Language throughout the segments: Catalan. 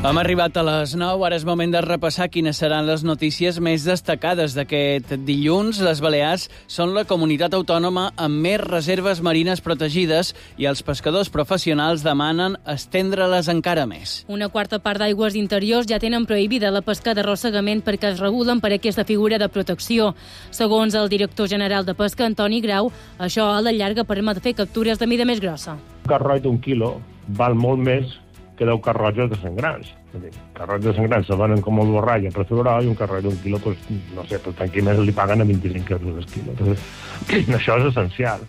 Hem arribat a les 9, ara és moment de repassar quines seran les notícies més destacades d'aquest dilluns. Les Balears són la comunitat autònoma amb més reserves marines protegides i els pescadors professionals demanen estendre-les encara més. Una quarta part d'aigües interiors ja tenen prohibida la pesca d'arrossegament perquè es regulen per aquesta figura de protecció. Segons el director general de Pesca, Antoni Grau, això a la llarga permet fer captures de mida més grossa. Un carroll d'un quilo val molt més que 10 carrolles de 100 grans. Carrolles de 100 grans se venen com el borrall a precio bravo i un carroll d'un quilo, pues, no sé, per tant, més li paguen a 25 euros el quilo. Entonces, això és essencial.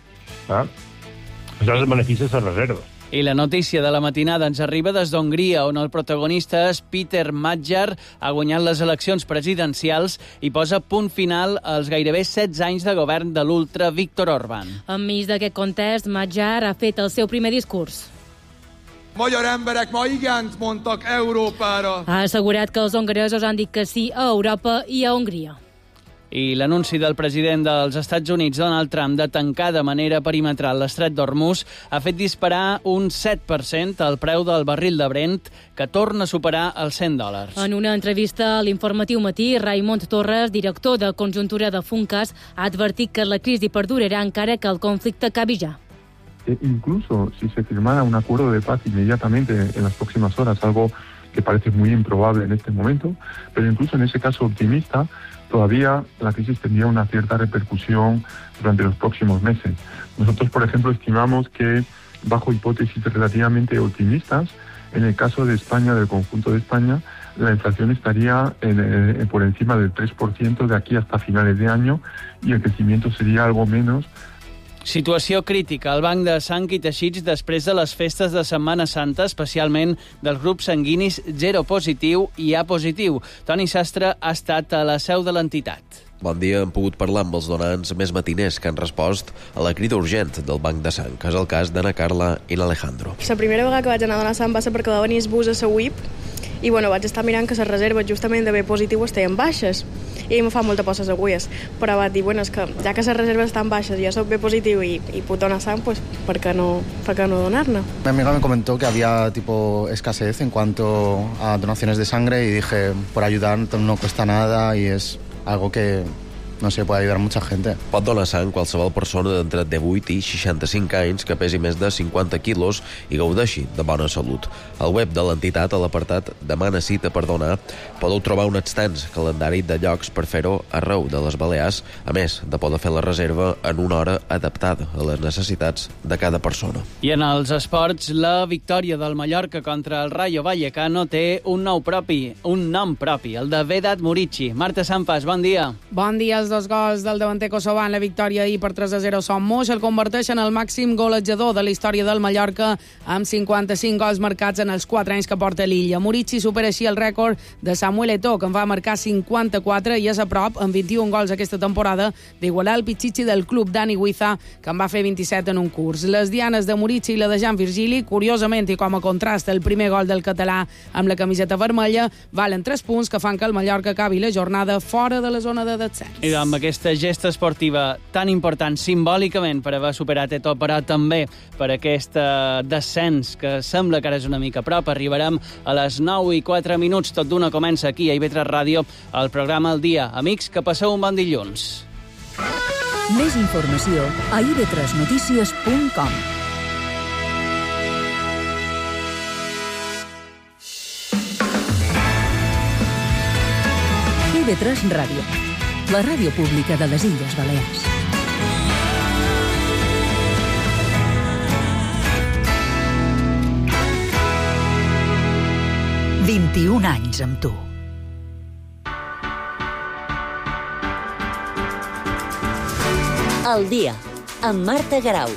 Això és el benefici de les reserves. I la notícia de la matinada ens arriba des d'Hongria, on el protagonista és Peter Magyar, ha guanyat les eleccions presidencials i posa punt final als gairebé 16 anys de govern de l'ultra Viktor Orbán. Enmig d'aquest context, Magyar ha fet el seu primer discurs. Magyar emberek ma igent mondtak Európára. Ha assegurat que els hongaresos han dit que sí a Europa i a Hongria. I l'anunci del president dels Estats Units, Donald Trump, de tancar de manera perimetral l'estret d'Hormuz ha fet disparar un 7% el preu del barril de Brent, que torna a superar els $100. En una entrevista a l'Informatiu Matí, Raimon Torres, director de conjuntura de Funcas, ha advertit que la crisi perdurarà encara que el conflicte acabi ja. Incluso si se firmara un acuerdo de paz inmediatamente en las próximas horas, algo que parece muy improbable en este momento, pero incluso en ese caso optimista, todavía la crisis tendría una cierta repercusión durante los próximos meses. Nosotros, por ejemplo, estimamos que, bajo hipótesis relativamente optimistas, en el caso de España, del conjunto de España, la inflación estaría por encima del 3% de aquí hasta finales de año y el crecimiento sería algo menos. Situació crítica al Banc de Sang i Teixits després de les festes de Setmana Santa, especialment dels grups sanguinis Ger-positiu i A-positiu. Toni Sastre ha estat a la seu de l'entitat. Bon dia, hem pogut parlar amb els donants més matiners que han respost a la crida urgent del Banc de Sang, que és el cas d'Anna Carla i l'Alejandro. La primera vegada que vaig anar a donar sang va ser perquè va venir el bus a la UIP i vaig estar mirant que les reserves justament de B-positiu estaven baixes i em fa molta por les agulles, però vaig dir, és que ja que les reserves estan baixes, jo soc B-positiu i puc donar sang, pues, ¿por qué no donarla? Mi amiga me comentó que había escasez en cuanto a donaciones de sangre y dije, por ayudar no cuesta nada y es algo que no sé, puede ayudar mucha gente. Pot donar sang qualsevol persona d'entre 18 i 65 anys que pesi més de 50 quilos i gaudeixi de bona salut. Al web de l'entitat, a l'apartat Demana cita per donar, podeu trobar un extens calendari de llocs per fer-ho arreu de les Balears, a més de poder fer la reserva en una hora adaptada a les necessitats de cada persona. I en els esports, la victòria del Mallorca contra el Rayo Vallecano té un nom propi, el de Vedat Murici. Marta Sampas, bon dia. Bon dia. Els 2 gols del davanter kosovar en la victòria ahir per 3-0 són Moix el converteixen en el màxim golejador de la història del Mallorca amb 55 gols marcats en els 4 anys que porta l'illa. Murici supera així el rècord de Samuel Eto'o, que en va marcar 54 i és a prop, amb 21 gols aquesta temporada, d'igualar el pitxitxi del club Dani Huiza, que en va fer 27 en un curs. Les dianes de Murici i la de Jan Virgili, curiosament i com a contrast el primer gol del català amb la camiseta vermella, valen 3 punts que fan que el Mallorca acabi la jornada fora de la zona de descens. I amb aquesta gesta esportiva tan important simbòlicament per haver superat Eto'o, però també per aquest descens que sembla que ara és una mica a prop, arribarem a les 9:04, tot d'una comença aquí a IB3 Ràdio, el programa El Dia. Amics, que passeu un bon dilluns. Més informació a ib3notícies.com. IB3 Ràdio, la ràdio pública de les Illes Balears. «21 anys amb tu». El Dia, amb Marta Garau.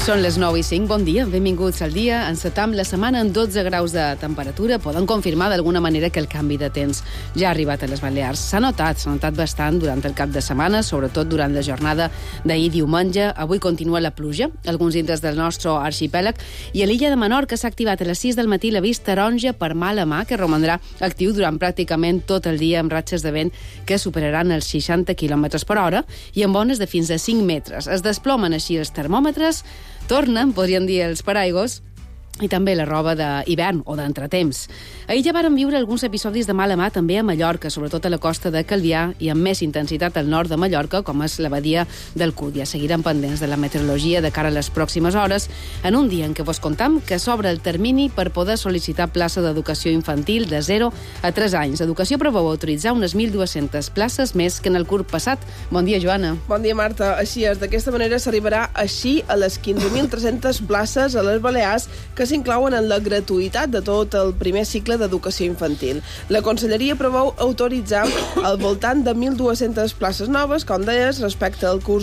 Són les 9:05, bon dia, benvinguts al dia. Encetam la setmana amb 12 graus de temperatura. Poden confirmar d'alguna manera que el canvi de temps ja ha arribat a les Balears. S'ha notat bastant durant el cap de setmana, sobretot durant la jornada d'ahir diumenge. Avui continua la pluja, alguns indrets del nostre arxipèlag, i a l'illa de Menorca s'ha activat a les 6 del matí l'avís taronja per mala mà, que romandrà actiu durant pràcticament tot el dia amb ratxes de vent que superaran els 60 km per hora i amb ones de fins a 5 metres. Es desplomen així els termòmetres, tornen, podríem dir, els paraigos, i també la roba d'hivern o d'entretemps. Ahir ja varen viure alguns episodis de mala mà també a Mallorca, sobretot a la costa de Calvià i amb més intensitat al nord de Mallorca, com és la badia del Cúdia. Seguiran pendents de la meteorologia de cara a les pròximes hores, en un dia en què vos contam que s'obre el termini per poder sol·licitar plaça d'educació infantil de 0 a 3 anys. Educació preveu autoritzar unes 1.200 places més que en el curs passat. Bon dia, Joana. Bon dia, Marta. Així és, d'aquesta manera s'arribarà així a les 15.300 places a les Balears que s'inclouen en la gratuïtat de tot el primer cicle d'educació infantil. La Conselleria preveu autoritzar al voltant de 1.200 places noves, com deies, respecte al curs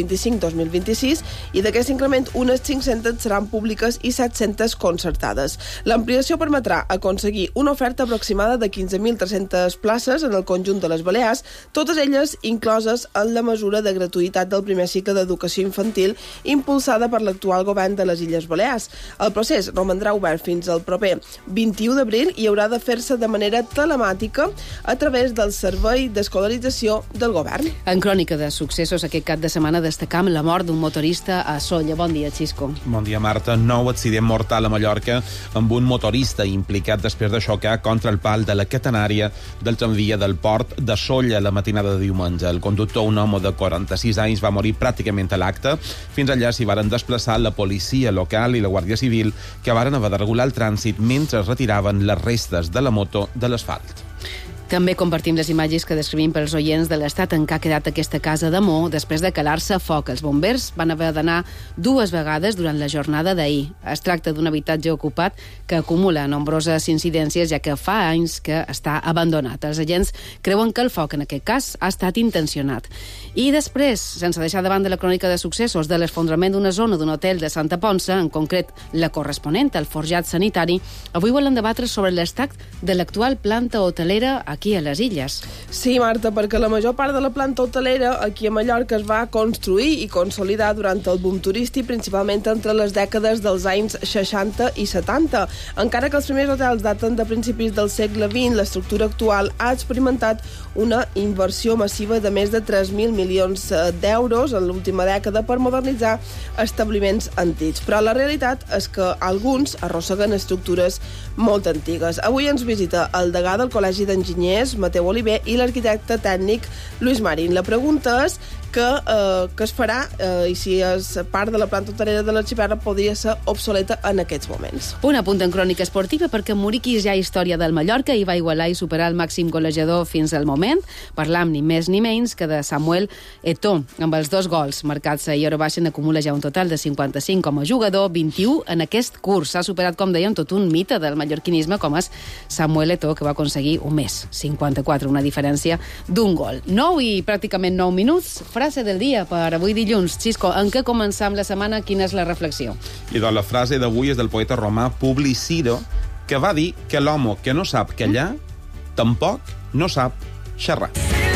2025-2026, i d'aquest increment unes 500 seran públiques i 700 concertades. L'ampliació permetrà aconseguir una oferta aproximada de 15.300 places en el conjunt de les Balears, totes elles incloses en la mesura de gratuïtat del primer cicle d'educació infantil impulsada per l'actual govern de les Illes Balears. El procés romandrà obert fins al proper 21 d'abril i haurà de fer-se de manera telemàtica a través del servei d'escolarització del govern. En crònica de successos aquest cap de setmana destacam la mort d'un motorista a Sóller. Bon dia, Xisco. Bon dia, Marta. Nou accident mortal a Mallorca amb un motorista implicat després de xocar contra el pal de la catenària del tramvia del port de Sóller la matinada de diumenge. El conductor, un home de 46 anys, va morir pràcticament a l'acte. Fins allà s'hi varen desplaçar la policia local i la Guàrdia Civil, que varen haver de regular el trànsit mentre es retiraven les restes de la moto de l'asfalt. També compartim les imatges que descrivim pels oients de l'estat en què ha quedat aquesta casa de Mo després de calar-se foc. Els bombers van haver d'anar 2 vegades durant la jornada d'ahir. Es tracta d'un habitatge ocupat que acumula nombroses incidències, ja que fa anys que està abandonat. Els agents creuen que el foc, en aquest cas, ha estat intencionat. I després, sense deixar de banda la crònica de successos de l'esfondrament d'una zona d'un hotel de Santa Ponça, en concret la corresponent al forjat sanitari, avui volen debatre sobre l'estat de l'actual planta hotelera aquí a les Illes. Sí, Marta, perquè la major part de la planta hotelera aquí a Mallorca es va construir i consolidar durant el boom turístic, principalment entre les dècades dels anys 60 i 70. Encara que els primers hotels daten de principis del segle XX, l'estructura actual ha experimentat una inversió massiva de més de 3.000 milions d'euros en l'última dècada per modernitzar establiments antics. Però la realitat és que alguns arrosseguen estructures molt antigues. Avui ens visita el degà del Col·legi d'Enginyers, Mateu Oliver, i l'arquitecte tècnic Lluís Marín. La pregunta és que es farà i si és part de la planta hotelera de l'arxipèlag podria ser obsoleta en aquests moments. Un apunt en crònica esportiva perquè Muriquis ja història del Mallorca i va igualar i superar el màxim golejador fins al moment. Parlam ni més ni menys que de Samuel Eto'o. Amb els 2 gols marcats a Eurobaixen acumula ja un total de 55 com a jugador, 21 en aquest curs. S'ha superat, com dèiem, tot un mite del mallorquinisme com és Samuel Eto'o, que va aconseguir un mes, 54, una diferència d'un gol. 9 i pràcticament 9 minuts. Frase del dia per avui dilluns. Xisco, en què començam la setmana? Quina és la reflexió? I doncs la frase d'avui és del poeta romà Publi Ciro, que va dir que l'home que no sap callar tampoc no sap xerrar.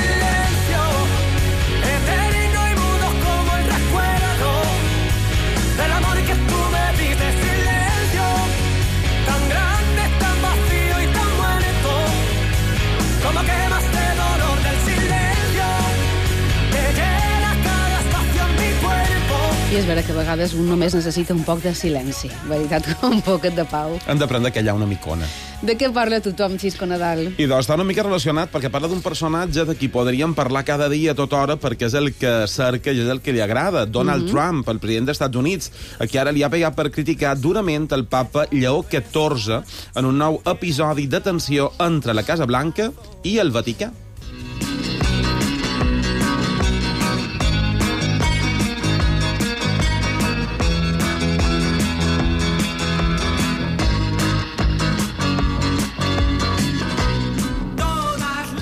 I és vera que a vegades un només necessita un poc de silenci. Veritat, un poquet de pau. Hem d'aprendre a callar una micona. De què parla tothom, Xisco Nadal? I doncs està una mica relacionat perquè parla d'un personatge de qui podríem parlar cada dia a tota hora perquè és el que cerca i és el que li agrada. Donald Trump, el president dels Estats Units, a qui ara li ha pegat per criticar durament el papa Lleó XIV en un nou episodi de tensió entre la Casa Blanca i el Vaticà.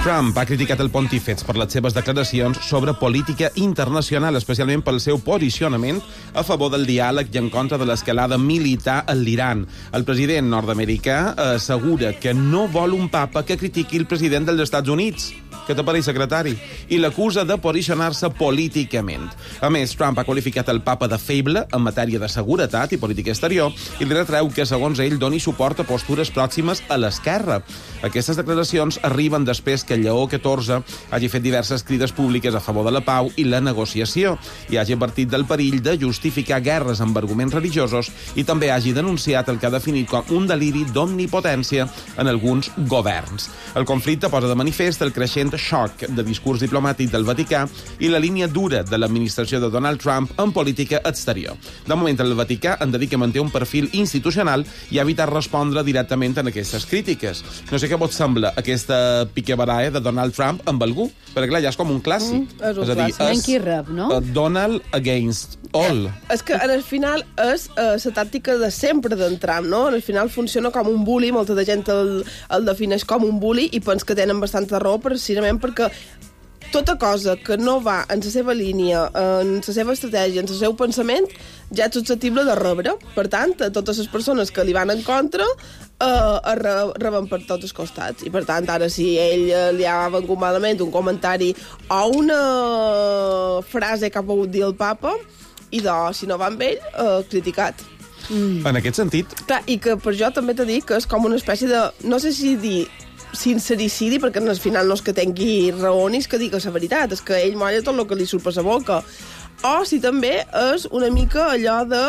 Trump ha criticat el pontífex per les seves declaracions sobre política internacional, especialment pel seu posicionament a favor del diàleg i en contra de l'escalada militar a l'Iran. El president nord-americà assegura que no vol un papa que critiqui el president dels Estats Units. Què t'apareix, secretari? I l'acusa de posicionar-se políticament. A més, Trump ha qualificat el papa de feble en matèria de seguretat i política exterior i li retreu que, segons ell, doni suport a postures pròximes a l'esquerra. Aquestes declaracions arriben després que Lleó XIV hagi fet diverses crides públiques a favor de la pau i la negociació i hagi advertit del perill de justificar guerres amb arguments religiosos i també hagi denunciat el que ha definit com un deliri d'omnipotència en alguns governs. El conflicte posa de manifest el creixent xoc de discurs diplomàtic del Vaticà i la línia dura de l'administració de Donald Trump en política exterior. De moment, el Vaticà en dedica a mantenir un perfil institucional i ha evitat respondre directament en aquestes crítiques. No sé què vos sembla aquesta piquebarae de Donald Trump amb algú, perquè clar, ja és com un clàssic. És un clàssic. Qui rep, no? Donald against all. És que en el final és la tàctica de sempre d'en Trump, no? En el final funciona com un bully, molta de gent el defineix com un bully i penso que tenen bastanta raó precisament perquè tota cosa que no va en la seva línia, en la seva estratègia, en el seu pensament, ja és susceptible de rebre. Per tant, totes les persones que li van en contra reben per tots els costats. I per tant, ara si ell li ha vengut malament un comentari o una frase que ha pogut dir el papa, i si no va amb ell, criticat. En aquest sentit... Clar, i que per jo també t'he dit que és com una espècie de... No sé si dir sincericidi, perquè al final no és que tingui raó ni és que digui la veritat, és que ell molla tot el que li surt per la boca. O si també és una mica allò de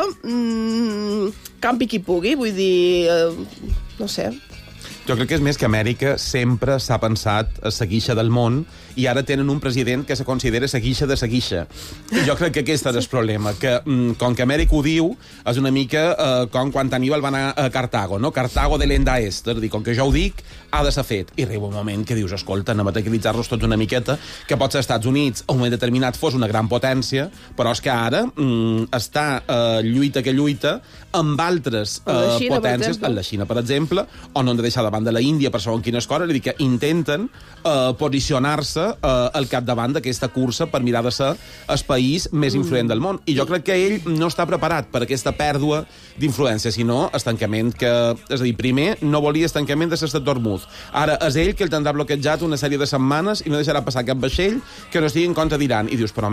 campi qui pugui, vull dir, no sé. Jo crec que és més que Amèrica sempre s'ha pensat a la guixa del món i ara tenen un president que se considera la guixa de la guixa. I jo crec que aquest és el problema, que com que Amèrica ho diu, és una mica com quan Aníbal va anar a Cartago, no? Cartago de l'enda est, és a dir, com que jo ho dic, ha de ser fet. I arriba un moment que dius, escolta, anem a tranquil·litzar-los tots una miqueta, que potser als Estats Units a un moment determinat fos una gran potència, però és que ara està lluita que lluita amb altres potències, en la Xina, per exemple, o no han de deixar davant de la Índia per segons quines coses, és a dir, que intenten posicionar-se al capdavant d'aquesta cursa per mirar de ser el país més influent del món. I jo crec que ell no està preparat per aquesta pèrdua d'influència, sinó estancament que... És a dir, primer no volia estancament de l'Estret d'Hormuz. Ara és ell que el tindrà bloquejat una sèrie de setmanes i no deixarà passar cap vaixell que no estigui en contra d'Iran. I dius, però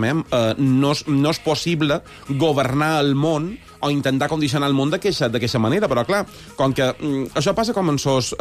no és possible governar el món o intentar condicionar el món d'aquesta manera, però clar, com que això passa com en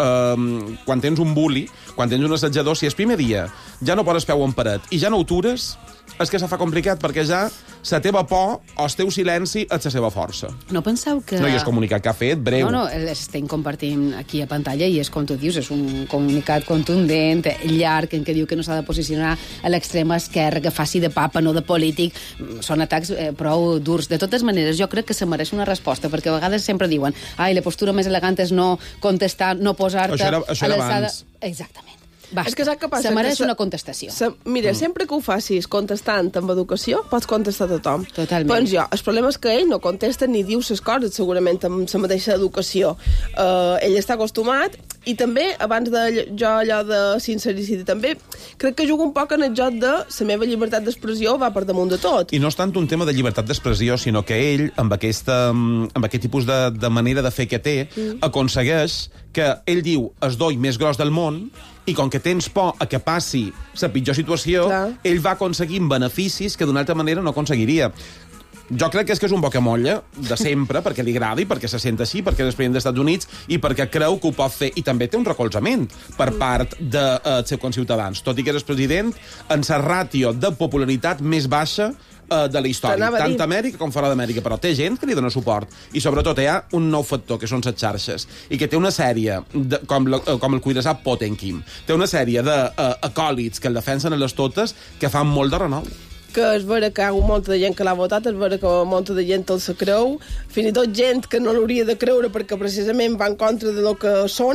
quan tens un bully, quan tens un assetjador, si el primer dia ja no poses peu en paret i ja no ho tures, és que se fa complicat, perquè ja la teva por o el teu silenci és la seva força. No penseu que... No, i el comunicat que ha fet, breu. No, l'estem compartint aquí a pantalla i és com tu dius, és un comunicat contundent, llarg, en què diu que no s'ha de posicionar a l'extrema esquerra, que faci de papa, no de polític. Són atacs prou durs. De totes maneres, jo crec que se mereix una resposta, perquè a vegades sempre diuen la postura més elegant és no contestar, no posar-te a l'alçada... Exactament. Basta. És que saps què passa? Se mereix una contestació. Mira, sempre que ho facis contestant amb educació, pots contestar a tothom. Totalment. Doncs el problema és que ell no contesta ni diu les coses, segurament, amb la mateixa educació. Ell està acostumat, i també, abans de jo allò de sincericidi, també crec que jugo un poc en el joc de la meva llibertat d'expressió va per damunt de tot. I no és tant un tema de llibertat d'expressió, sinó que ell, amb aquest tipus de manera de fer que té, aconsegueix que ell diu es doi més gros del món, i com que tens por a que passi la pitjor situació, ell va aconseguint beneficis que d'una altra manera no aconseguiria. Jo crec que és un bocamolla de sempre, perquè li agrada i perquè se sent així, perquè és el president dels Estats Units i perquè creu que ho pot fer. I també té un recolzament per part dels seus conciutadans, tot i que és el president en la ràtio de popularitat més baixa de la història, tant a Amèrica com fora d'Amèrica, però té gent que li dona suport. I sobretot hi ha un nou factor, que són les xarxes, i que té una sèrie, com el cuirassat Potemkin, té una sèrie d'acòlits que el defensen a les totes que fan molt de renou. Que és vera que hi ha molta de gent que l'ha votat, és vera que molta de gent el se creu, fins i tot gent que no l'hauria de creure perquè precisament va en contra de lo que són,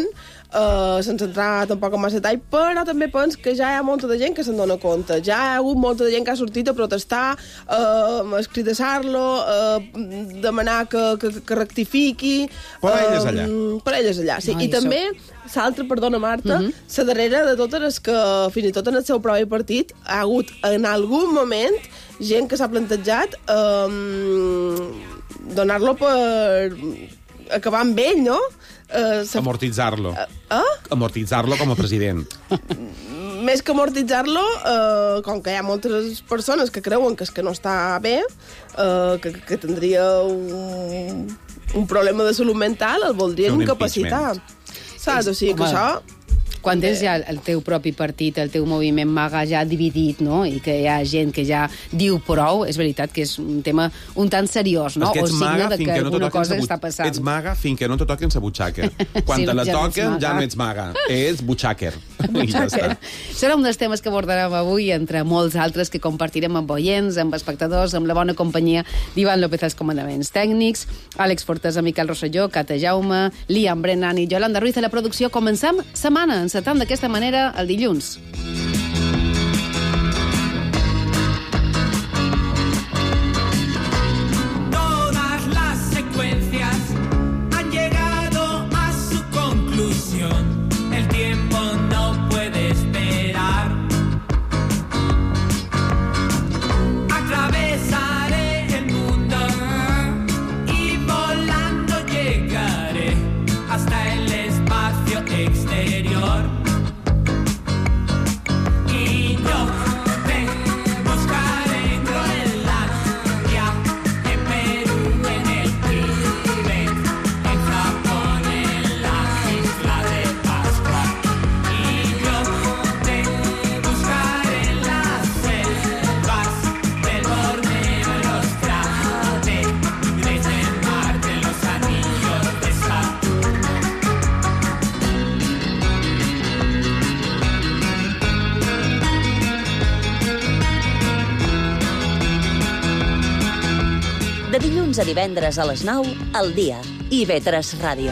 sense entrar tampoc en massa detall, però també penso que ja hi ha molta de gent que se'n dona compte. Ja hi ha hagut molta de gent que ha sortit a protestar, a escridassar-lo, demanar que rectifiqui. Per elles allà. Per elles allà, sí. I també, l'altra, perdona, Marta, la darrera de totes és que, fins i tot en el seu propi partit, ha hagut en algun moment gent que s'ha plantejat donar-lo per acabar amb ell, no? Amortitzar-lo. Amortitzar-lo com a president. Més que amortitzar-lo, com que hi ha moltes persones que creuen que no està bé, que tindria un problema de salut mental, el voldrien incapacitar. Saps? O sigui que això... Quan tens ja el teu propi partit, el teu moviment MAGA ja dividit, no?, i que hi ha gent que ja diu prou, és veritat que és un tema un tant seriós, no? O signe de que alguna cosa està passant. Ets MAGA fins que no te toquen la butxaca. Quan te la toquen ja no ets MAGA, ets butxàquer. Serà un dels temes que abordarem avui, entre molts altres que compartirem amb oients, amb espectadors, amb la bona companyia d'Ivan López als comandaments tècnics, Àlex Fortesa, Miquel Rosselló, Cata Jaume, Liam Brennan i Yolanda Ruiz a la producció. Comencem setmana, encetant d'aquesta manera el dilluns. Todas las secuencias han llegado a su conclusión. El tiempo no puede esperar. Atravesaré el mundo y volando llegaré hasta el espacio exterior. De dilluns a divendres a les 9, al dia. IB3 Ràdio.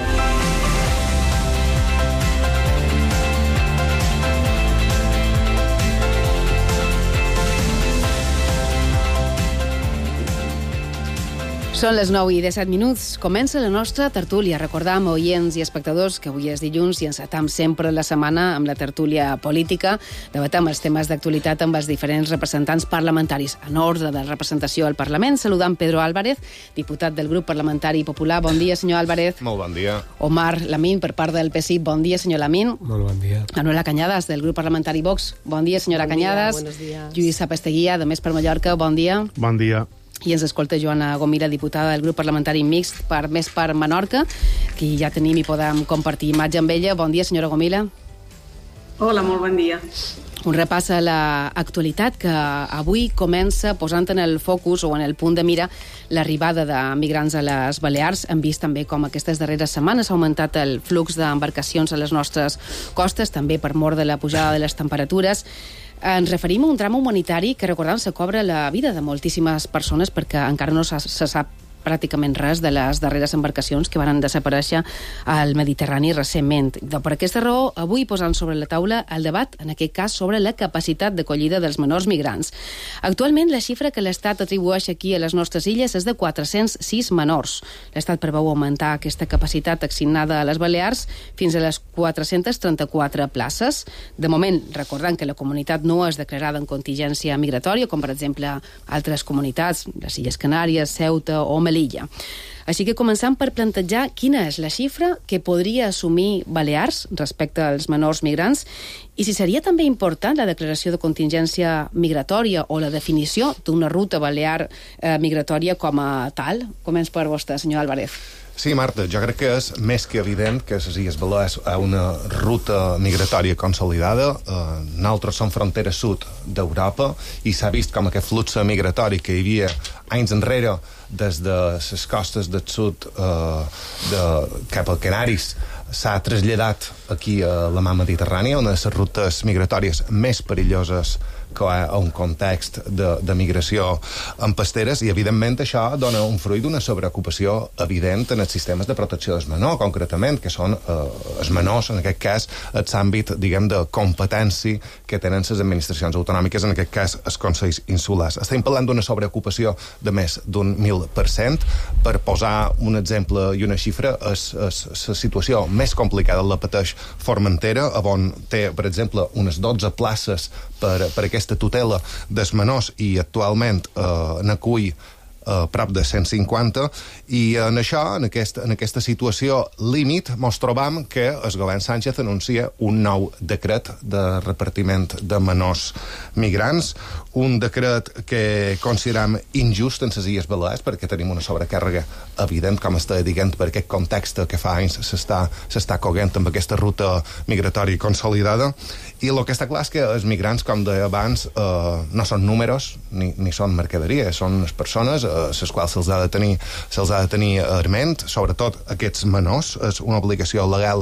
Són les 9 i 17 minuts. Comença la nostra tertúlia. Recordam, oients i espectadors, que avui és dilluns i encetam sempre la setmana amb la tertúlia política. Debatem els temes d'actualitat amb els diferents representants parlamentaris en ordre de representació al Parlament. Saludam Pedro Álvarez, diputat del grup parlamentari popular. Bon dia, senyor Álvarez. Molt bon dia. Omar Lamín, per part del PSI. Bon dia, senyor Lamín. Molt bon dia. Manuela Cañadas, del grup parlamentari Vox. Bon dia, senyora Cañadas. Buenos días. Lluïsa Pasteguía, de Més per Mallorca. Bon dia. Bon dia. I ens escolta Joana Gomila, diputada del grup parlamentari mixt per Més per Menorca, que ja tenim i podem compartir imatge amb ella. Bon dia, senyora Gomila. Hola, molt bon dia. Un repàs a l'actualitat que avui comença posant en el focus o en el punt de mira l'arribada de migrants a les Balears. Hem vist també com aquestes darreres setmanes ha augmentat el flux d'embarcacions a les nostres costes, també per mor de la pujada de les temperatures. Ens referim a un drama humanitari que, recordant, se cobra la vida de moltíssimes persones perquè encara no se sap pràcticament res de les darreres embarcacions que van desaparèixer al Mediterrani recentment. Per aquesta raó, avui posant sobre la taula el debat, en aquest cas, sobre la capacitat d'acollida dels menors migrants. Actualment, la xifra que l'Estat atribueix aquí a les nostres illes és de 406 menors. L'Estat preveu augmentar aquesta capacitat assignada a les Balears fins a les 434 places. De moment, recordant que la comunitat no és declarada en contingència migratòria, com per exemple altres comunitats, les Illes Canàries, Ceuta o Melilla. Així que començam per plantejar quina és la xifra que podria assumir Balears respecte als menors migrants i si seria també important la declaració de contingència migratòria o la definició d'una ruta balear migratòria com a tal. Començ per vostè, senyor Álvarez. Sí, Marta, jo crec que és més que evident que les Illes Balears a una ruta migratòria consolidada. Nosaltres som frontera sud d'Europa i s'ha vist com aquest flux migratori que hi havia anys enrere des de les costes del sud cap als Canaris s'ha traslladat aquí a la mar Mediterrània, una de les rutes migratòries més perilloses que hi ha un context de migració en pasteres, i evidentment això dona un fruit d'una sobreocupació evident en els sistemes de protecció del menor, concretament, que són els menors, en aquest cas, el àmbit, diguem, de competència que tenen les administracions autonòmiques, en aquest cas, els consells insulars. Estem parlant d'una sobreocupació de més d'un 1.000%. Per posar un exemple i una xifra, la situació més complicada la pateix Formentera, on té, per exemple, unes 12 places per aquesta tutela dels menors i actualment n'acull prop de 150, i en això, en aquesta situació límit, mos trobam que el govern Sánchez anuncia un nou decret de repartiment de menors migrants, un decret que consideram injust en les Illes Balears, perquè tenim una sobrecàrrega evident, com està dient, per aquest context que fa anys s'està coguent amb aquesta ruta migratòria consolidada. I el que està clar és que els migrants, com deia abans, no són números ni són mercaderia, són les persones les quals se'ls ha de tenir arment, sobretot aquests menors. És una obligació legal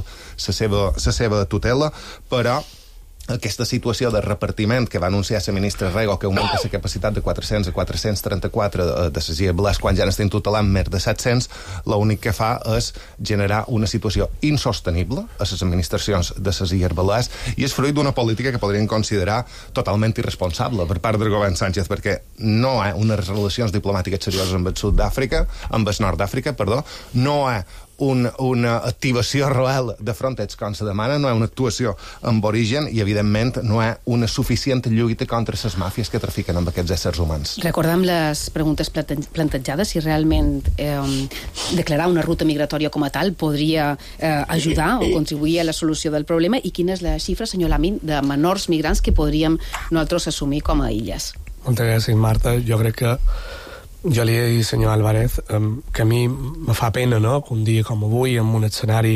la seva tutela, però aquesta situació de repartiment que va anunciar la ministra Rego, que augmenta la capacitat de 400 a 434 de les Illes Balears, quan ja n'estem tutelant més de 700, l'únic que fa és generar una situació insostenible a les administracions de les Illes Balears, i és fruit d'una política que podríem considerar totalment irresponsable per part del govern Sánchez, perquè no hi ha unes relacions diplomàtiques serioses amb el sud d'Àfrica, amb el nord d'Àfrica, perdó, no hi ha una activació real de Frontex com se demana, no hi ha una actuació amb origen, i evidentment no hi ha una suficient lluita contra les màfies que trafiquen amb aquests éssers humans. Recordem les preguntes plantejades, si realment declarar una ruta migratòria com a tal podria ajudar o contribuir a la solució del problema, i quina és la xifra, senyor Lamin, de menors migrants que podríem nosaltres assumir com a illes. Moltes gràcies, Marta. Jo crec que jo li he dit, senyor Álvarez, que a mi me fa pena, no?, que un dia com avui, en un escenari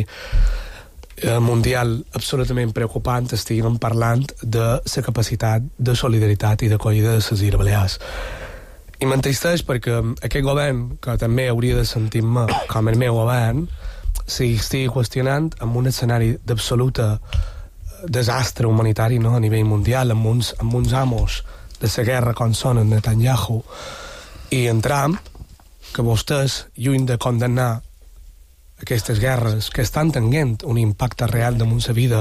mundial absolutament preocupant, estiguem parlant de la capacitat de solidaritat i d'acollida de les Illes Balears. I m'entristeix perquè aquest govern, que també hauria de sentir-me com el meu govern, s'estigui qüestionant en un escenari d'absoluta desastre humanitari, no?, a nivell mundial, amb uns amos de la guerra com són en Netanyahu i en Trump, que vostès, lluny de condemnar aquestes guerres que estan tenint un impacte real damunt la vida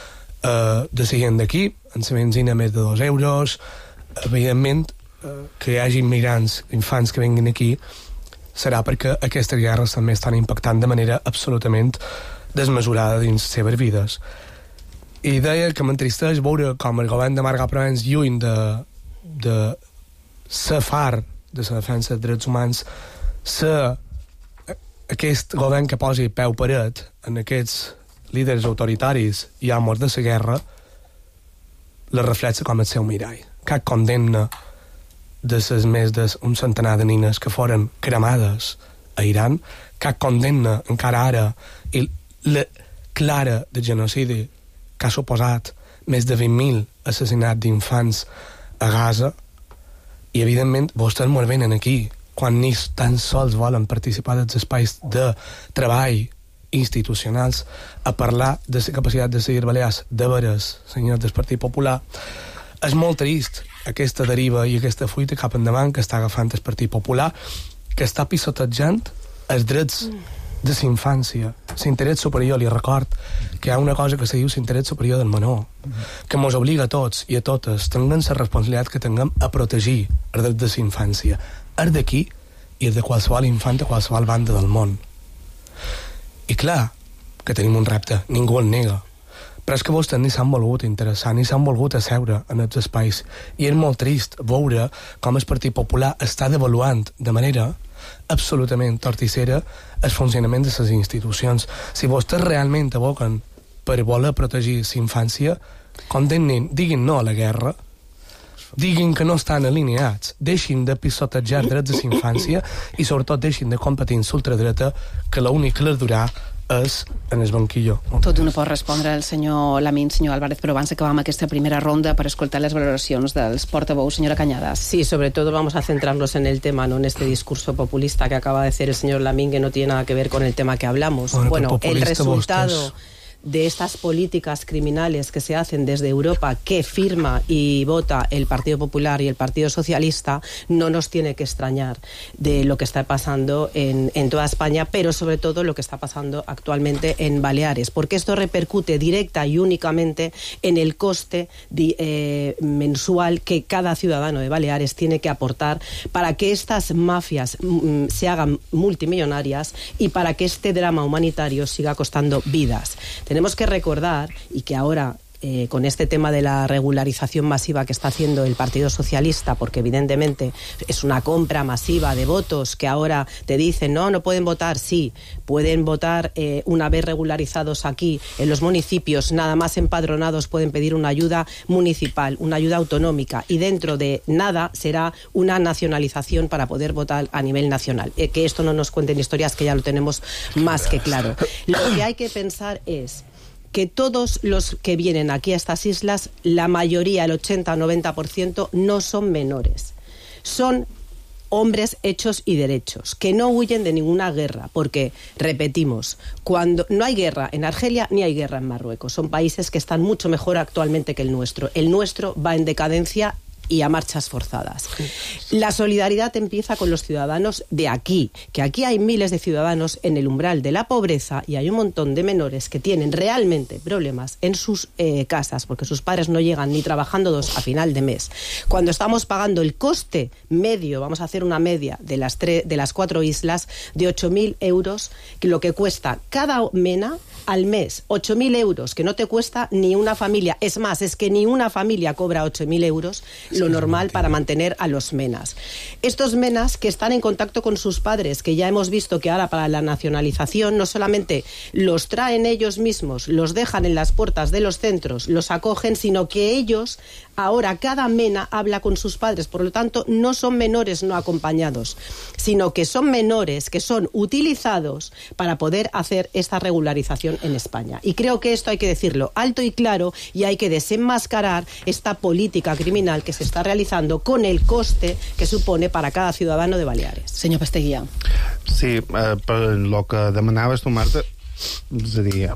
de la gent d'aquí, en la benzina més de 2 euros, evidentment que hi hagi immigrants, infants que vinguin aquí, serà perquè aquestes guerres també estan impactant de manera absolutament desmesurada dins les seves vides. I deia que m'entristeix veure com el govern de Marga Provenç, lluny de ser far de la defensa dels drets humans, aquest govern que posi peu paret en aquests líders autoritaris i amos de la guerra, la reflexa com el seu mirall. Cap condemna de les més d'un centenar de nines que foren cremades a Iran, cap condemna encara ara i la clara de genocidi que ha suposat més de 20.000 assassinats d'infants a Gaza. I evidentment vostès ens venen aquí quan ni tan sols volen participar dels espais de treball institucionals a parlar de la capacitat de seguir Balears. De veres, senyors del Partit Popular, és molt trist aquesta deriva i aquesta fuita cap endavant que està agafant el Partit Popular, que està pisotejant els drets de la infància, l'interès superior. Li record que hi ha una cosa que se diu l'interès superior del menor, que ens obliga a tots i a totes, tinguem la responsabilitat que tinguem a protegir els drets de la infància, els d'aquí i els de qualsevol infant a qualsevol banda del món. I clar que tenim un repte, ningú el nega, però és que vostès ni s'han volgut interessar, ni s'han volgut asseure en els espais, i és molt trist veure com el Partit Popular està devaluant de manera absolutament torticera el funcionament de les institucions. Si vostès realment aboquen per voler protegir la infància, condemnin, diguin no a la guerra, diguin que no estan alineats, deixin de pisotejar drets de la infància i sobretot deixin de competir en l'ultradreta, que l'únic que les durà és en el banquillo. Tot no pot respondre el senyor Lamin, senyor Álvarez, però abans acabam aquesta primera ronda per escoltar les valoracions dels portavous. Señora Cañadas. Sí, sobre todo vamos a centrarnos en el tema, no en este discurso populista que acaba de hacer el señor Lamin, que no tiene nada que ver con el tema que hablamos. Bueno, el resultado de estas políticas criminales que se hacen desde Europa, que firma y vota el Partido Popular y el Partido Socialista, no nos tiene que extrañar de lo que está pasando en toda España, pero sobre todo lo que está pasando actualmente en Baleares, porque esto repercute directa y únicamente en el coste mensual que cada ciudadano de Baleares tiene que aportar para que estas mafias se hagan multimillonarias y para que este drama humanitario siga costando vidas. Tenemos que recordar, y que ahora con este tema de la regularización masiva que está haciendo el Partido Socialista, porque evidentemente es una compra masiva de votos que ahora te dicen no pueden votar, sí, pueden votar una vez regularizados aquí en los municipios, nada más empadronados pueden pedir una ayuda municipal, una ayuda autonómica, y dentro de nada será una nacionalización para poder votar a nivel nacional. Que esto no nos cuenten historias, que ya lo tenemos más que claro. Lo que hay que pensar es que todos los que vienen aquí a estas islas, la mayoría, el 80 o 90%, no son menores. Son hombres hechos y derechos, que no huyen de ninguna guerra, porque, repetimos, cuando no hay guerra en Argelia ni hay guerra en Marruecos. Son países que están mucho mejor actualmente que el nuestro. El nuestro va en decadencia y a marchas forzadas. La solidaridad empieza con los ciudadanos de aquí, que aquí hay miles de ciudadanos en el umbral de la pobreza y hay un montón de menores que tienen realmente problemas en sus casas, porque sus padres no llegan ni trabajando a final de mes. Cuando estamos pagando el coste medio, vamos a hacer una media de las 4 islas, de 8.000 euros, lo que cuesta cada mena al mes, 8.000 euros, que no te cuesta ni una familia. Es más, es que ni una familia cobra 8.000 euros, lo normal para mantener a los menas. Estos menas que están en contacto con sus padres, que ya hemos visto que ahora para la nacionalización no solamente los traen ellos mismos, los dejan en las puertas de los centros, los acogen, sino que ellos, ahora cada mena habla con sus padres. Por lo tanto, no son menores no acompañados, sino que son menores que son utilizados para poder hacer esta regularización en España. Y creo que esto hay que decirlo alto y claro, y hay que desenmascarar esta política criminal que se está realizando con el coste que supone para cada ciudadano de Baleares. Senyor Pasteguia. Sí, per lo que demanaves tu, Marta, és a dir,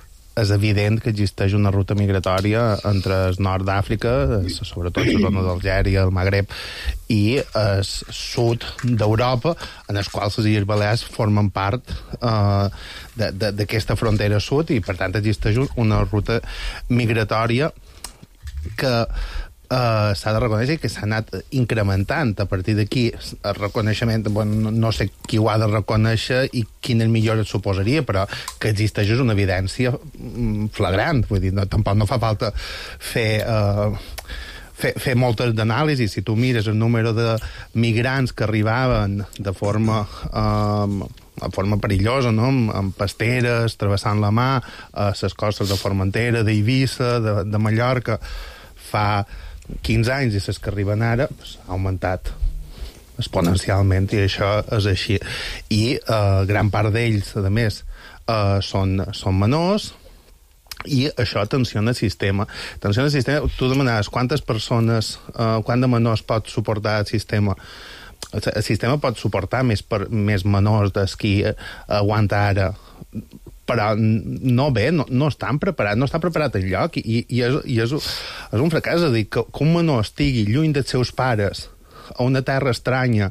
és evident que existeix una ruta migratòria entre el nord d'Àfrica, sobretot la zona d'Algèria, el Magreb, i el sud d'Europa, en els quals les Illes Balears formen part d'aquesta frontera sud, i per tant existeix una ruta migratòria que s'ha de reconèixer que s'ha anat incrementant. A partir d'aquí, el reconeixement, no sé qui ho ha de reconèixer i quines millores suposaria, però que existeix és una evidència flagrant. Vull dir, tampoc no fa falta fer moltes d'anàlisis. Si tu mires el número de migrants que arribaven de forma perillosa, no? Amb pasteres, travessant la mà, a les costes de Formentera, d'Eivissa, de Mallorca, fa 15 anys, i les que arriben ara ha augmentat exponencialment, i això és així. I gran part d'ells, a més, són menors, i això tensiona el sistema. Tu demanaves quantes persones, quant de menors pot suportar el sistema. El sistema pot suportar més menors dels qui aguanta ara, però no estan preparats, no està preparat enlloc, i és un fracàs. És a dir, que un menor estigui lluny dels seus pares a una terra estranya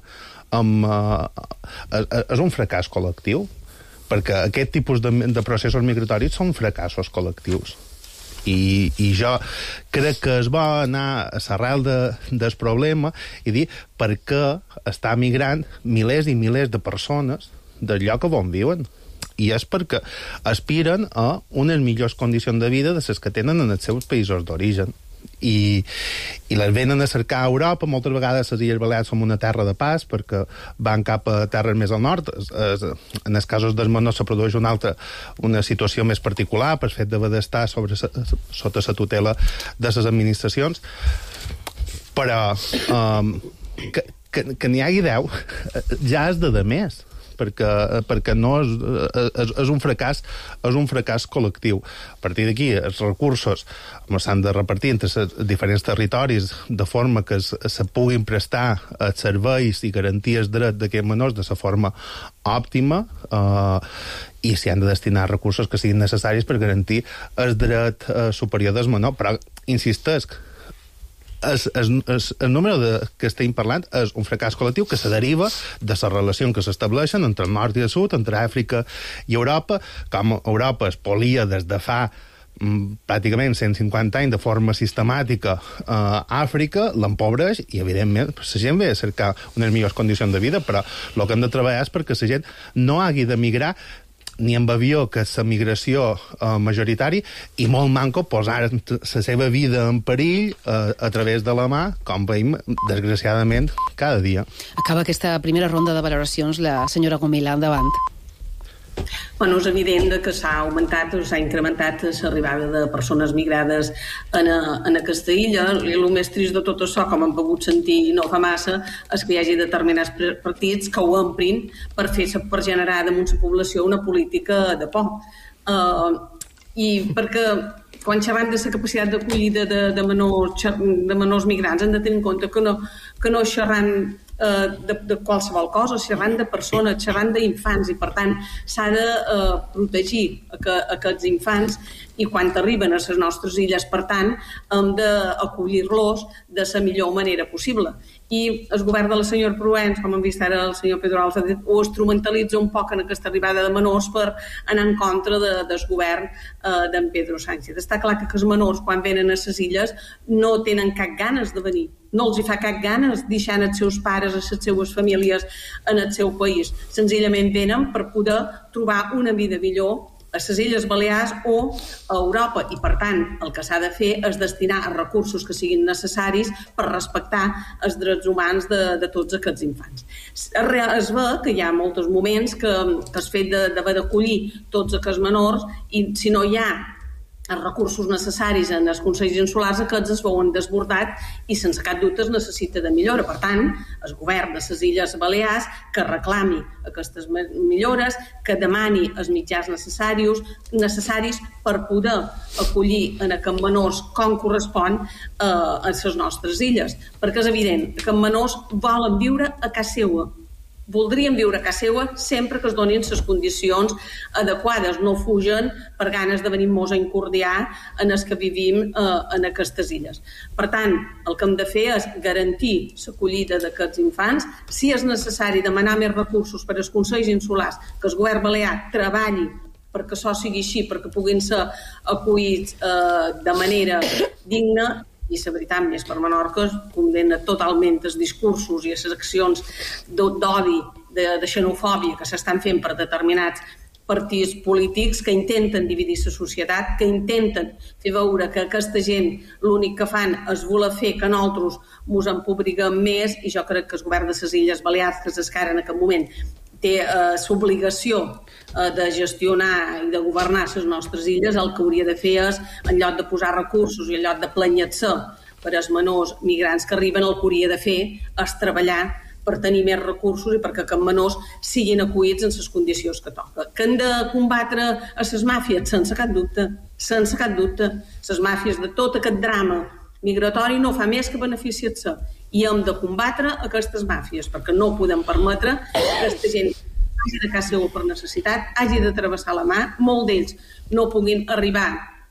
és un fracàs col·lectiu, perquè aquest tipus de processos migratoris són fracassos col·lectius. I jo crec que és bo anar a l'arrel del problema i dir per què està migrant milers i milers de persones del lloc on viuen. I és perquè aspiren a unes millors condicions de vida de les que tenen en els seus països d'origen. I les venen a cercar a Europa. Moltes vegades les Illes Balears són una terra de pas perquè van cap a terres més al nord. En els casos dels menors se produeix una situació més particular per fet d'haver d'estar sota la tutela de les administracions. Però que n'hi hagi 10 ja és de més, perquè no és un fracàs col·lectiu. A partir d'aquí, els recursos s'han de repartir entre diferents territoris de forma que se puguin prestar els serveis i garantir els drets d'aquests menors de la forma òptima, i s'hi han de destinar recursos que siguin necessaris per garantir el dret superior del menor. Però, insistesc, el número que estem parlant és un fracàs col·lectiu que se deriva de les relacions que s'estableixen entre el nord i el sud, entre Àfrica i Europa, com Europa es polia des de fa pràcticament 150 anys de forma sistemàtica a Àfrica, l'empobreix i, evidentment, la gent ve a cercar unes millors condicions de vida, però el que hem de treballar és perquè la gent no hagi de migrar ni amb avió, que és la migració majoritària, i molt manco posar la seva vida en perill a través de la mà, com veiem, desgraciadament, cada dia. Acaba aquesta primera ronda de valoracions la senyora Gomila, endavant. Bueno, és evident que s'ha incrementat l'arribada de persones migrades en aquesta illa, i el més trist de tot això, com hem pogut sentir no fa massa, és que hi hagi determinats partits que ho emprin per generar damunt la població una política de por. I perquè quan xerram de la capacitat d'acollida de menors migrants hem de tenir en compte que no xerram de qualsevol cosa, xerrant de persones, xerrant d'infants, i per tant s'ha de protegir aquests infants, i quan arriben a les nostres illes, per tant, hem d'acollir-los de la millor manera possible. I el govern de la senyora Provenç, com hem vist ara el senyor Pedro Alfa, ho instrumentalitza un poc en aquesta arribada de menors per anar en contra del govern d'en Pedro Sánchez. Està clar que els menors, quan venen a les illes, no tenen cap ganes de venir. No els hi fa cap ganes deixant els seus pares, les seues famílies en el seu país. Senzillament venen per poder trobar una vida millor a les Illes Balears o a Europa, i per tant el que s'ha de fer és destinar recursos que siguin necessaris per respectar els drets humans de tots aquests infants. Es ve que hi ha molts moments que el fet d'haver d'acollir tots aquests menors, i si no hi ha els recursos necessaris en els consells insulars, aquests es veuen desbordats i sense cap dubte es necessita de millora. Per tant, el govern de les Illes Balears que reclami aquestes millores, que demani els mitjans necessaris per poder acollir en aquests menors com correspon a les nostres illes. Perquè és evident que aquests menors volen viure a casa seva. Voldrien viure a casa seva sempre que es donin les condicions adequades, no fugen per ganes de venir-nos a incordiar en els que vivim en aquestes illes. Per tant, el que hem de fer és garantir l'acollida d'aquests infants. Si és necessari demanar més recursos per als consells insulars, que el govern balear treballi perquè això sigui així, perquè puguin ser acollits de manera digna. I la veritat, més per Menorca, condemna totalment els discursos i les accions d'odi, de xenofòbia que s'estan fent per determinats partits polítics que intenten dividir la societat, que intenten fer veure que aquesta gent l'únic que fan és voler fer que nosaltres ens empobriguem més, i jo crec que el govern de les Illes Balears, que és que ara en aquest moment té l'obligació de gestionar i de governar les nostres illes, el que hauria de fer és, en lloc de posar recursos i en lloc de planyar-se per als menors migrants que arriben, el que hauria de fer és treballar per tenir més recursos i perquè aquests menors siguin acollits en les condicions que toca. Que hem de combatre a les màfies? Sense cap dubte. Sense cap dubte. Les màfies de tot aquest drama migratori no fa més que beneficiar-se, i hem de combatre aquestes màfies perquè no podem permetre que aquesta gent hagi de casa seva per necessitat, hagi de travessar la mà, molt d'ells no puguin arribar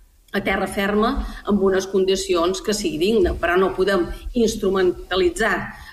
a terra ferma amb unes condicions que sigui digna, però no podem instrumentalitzar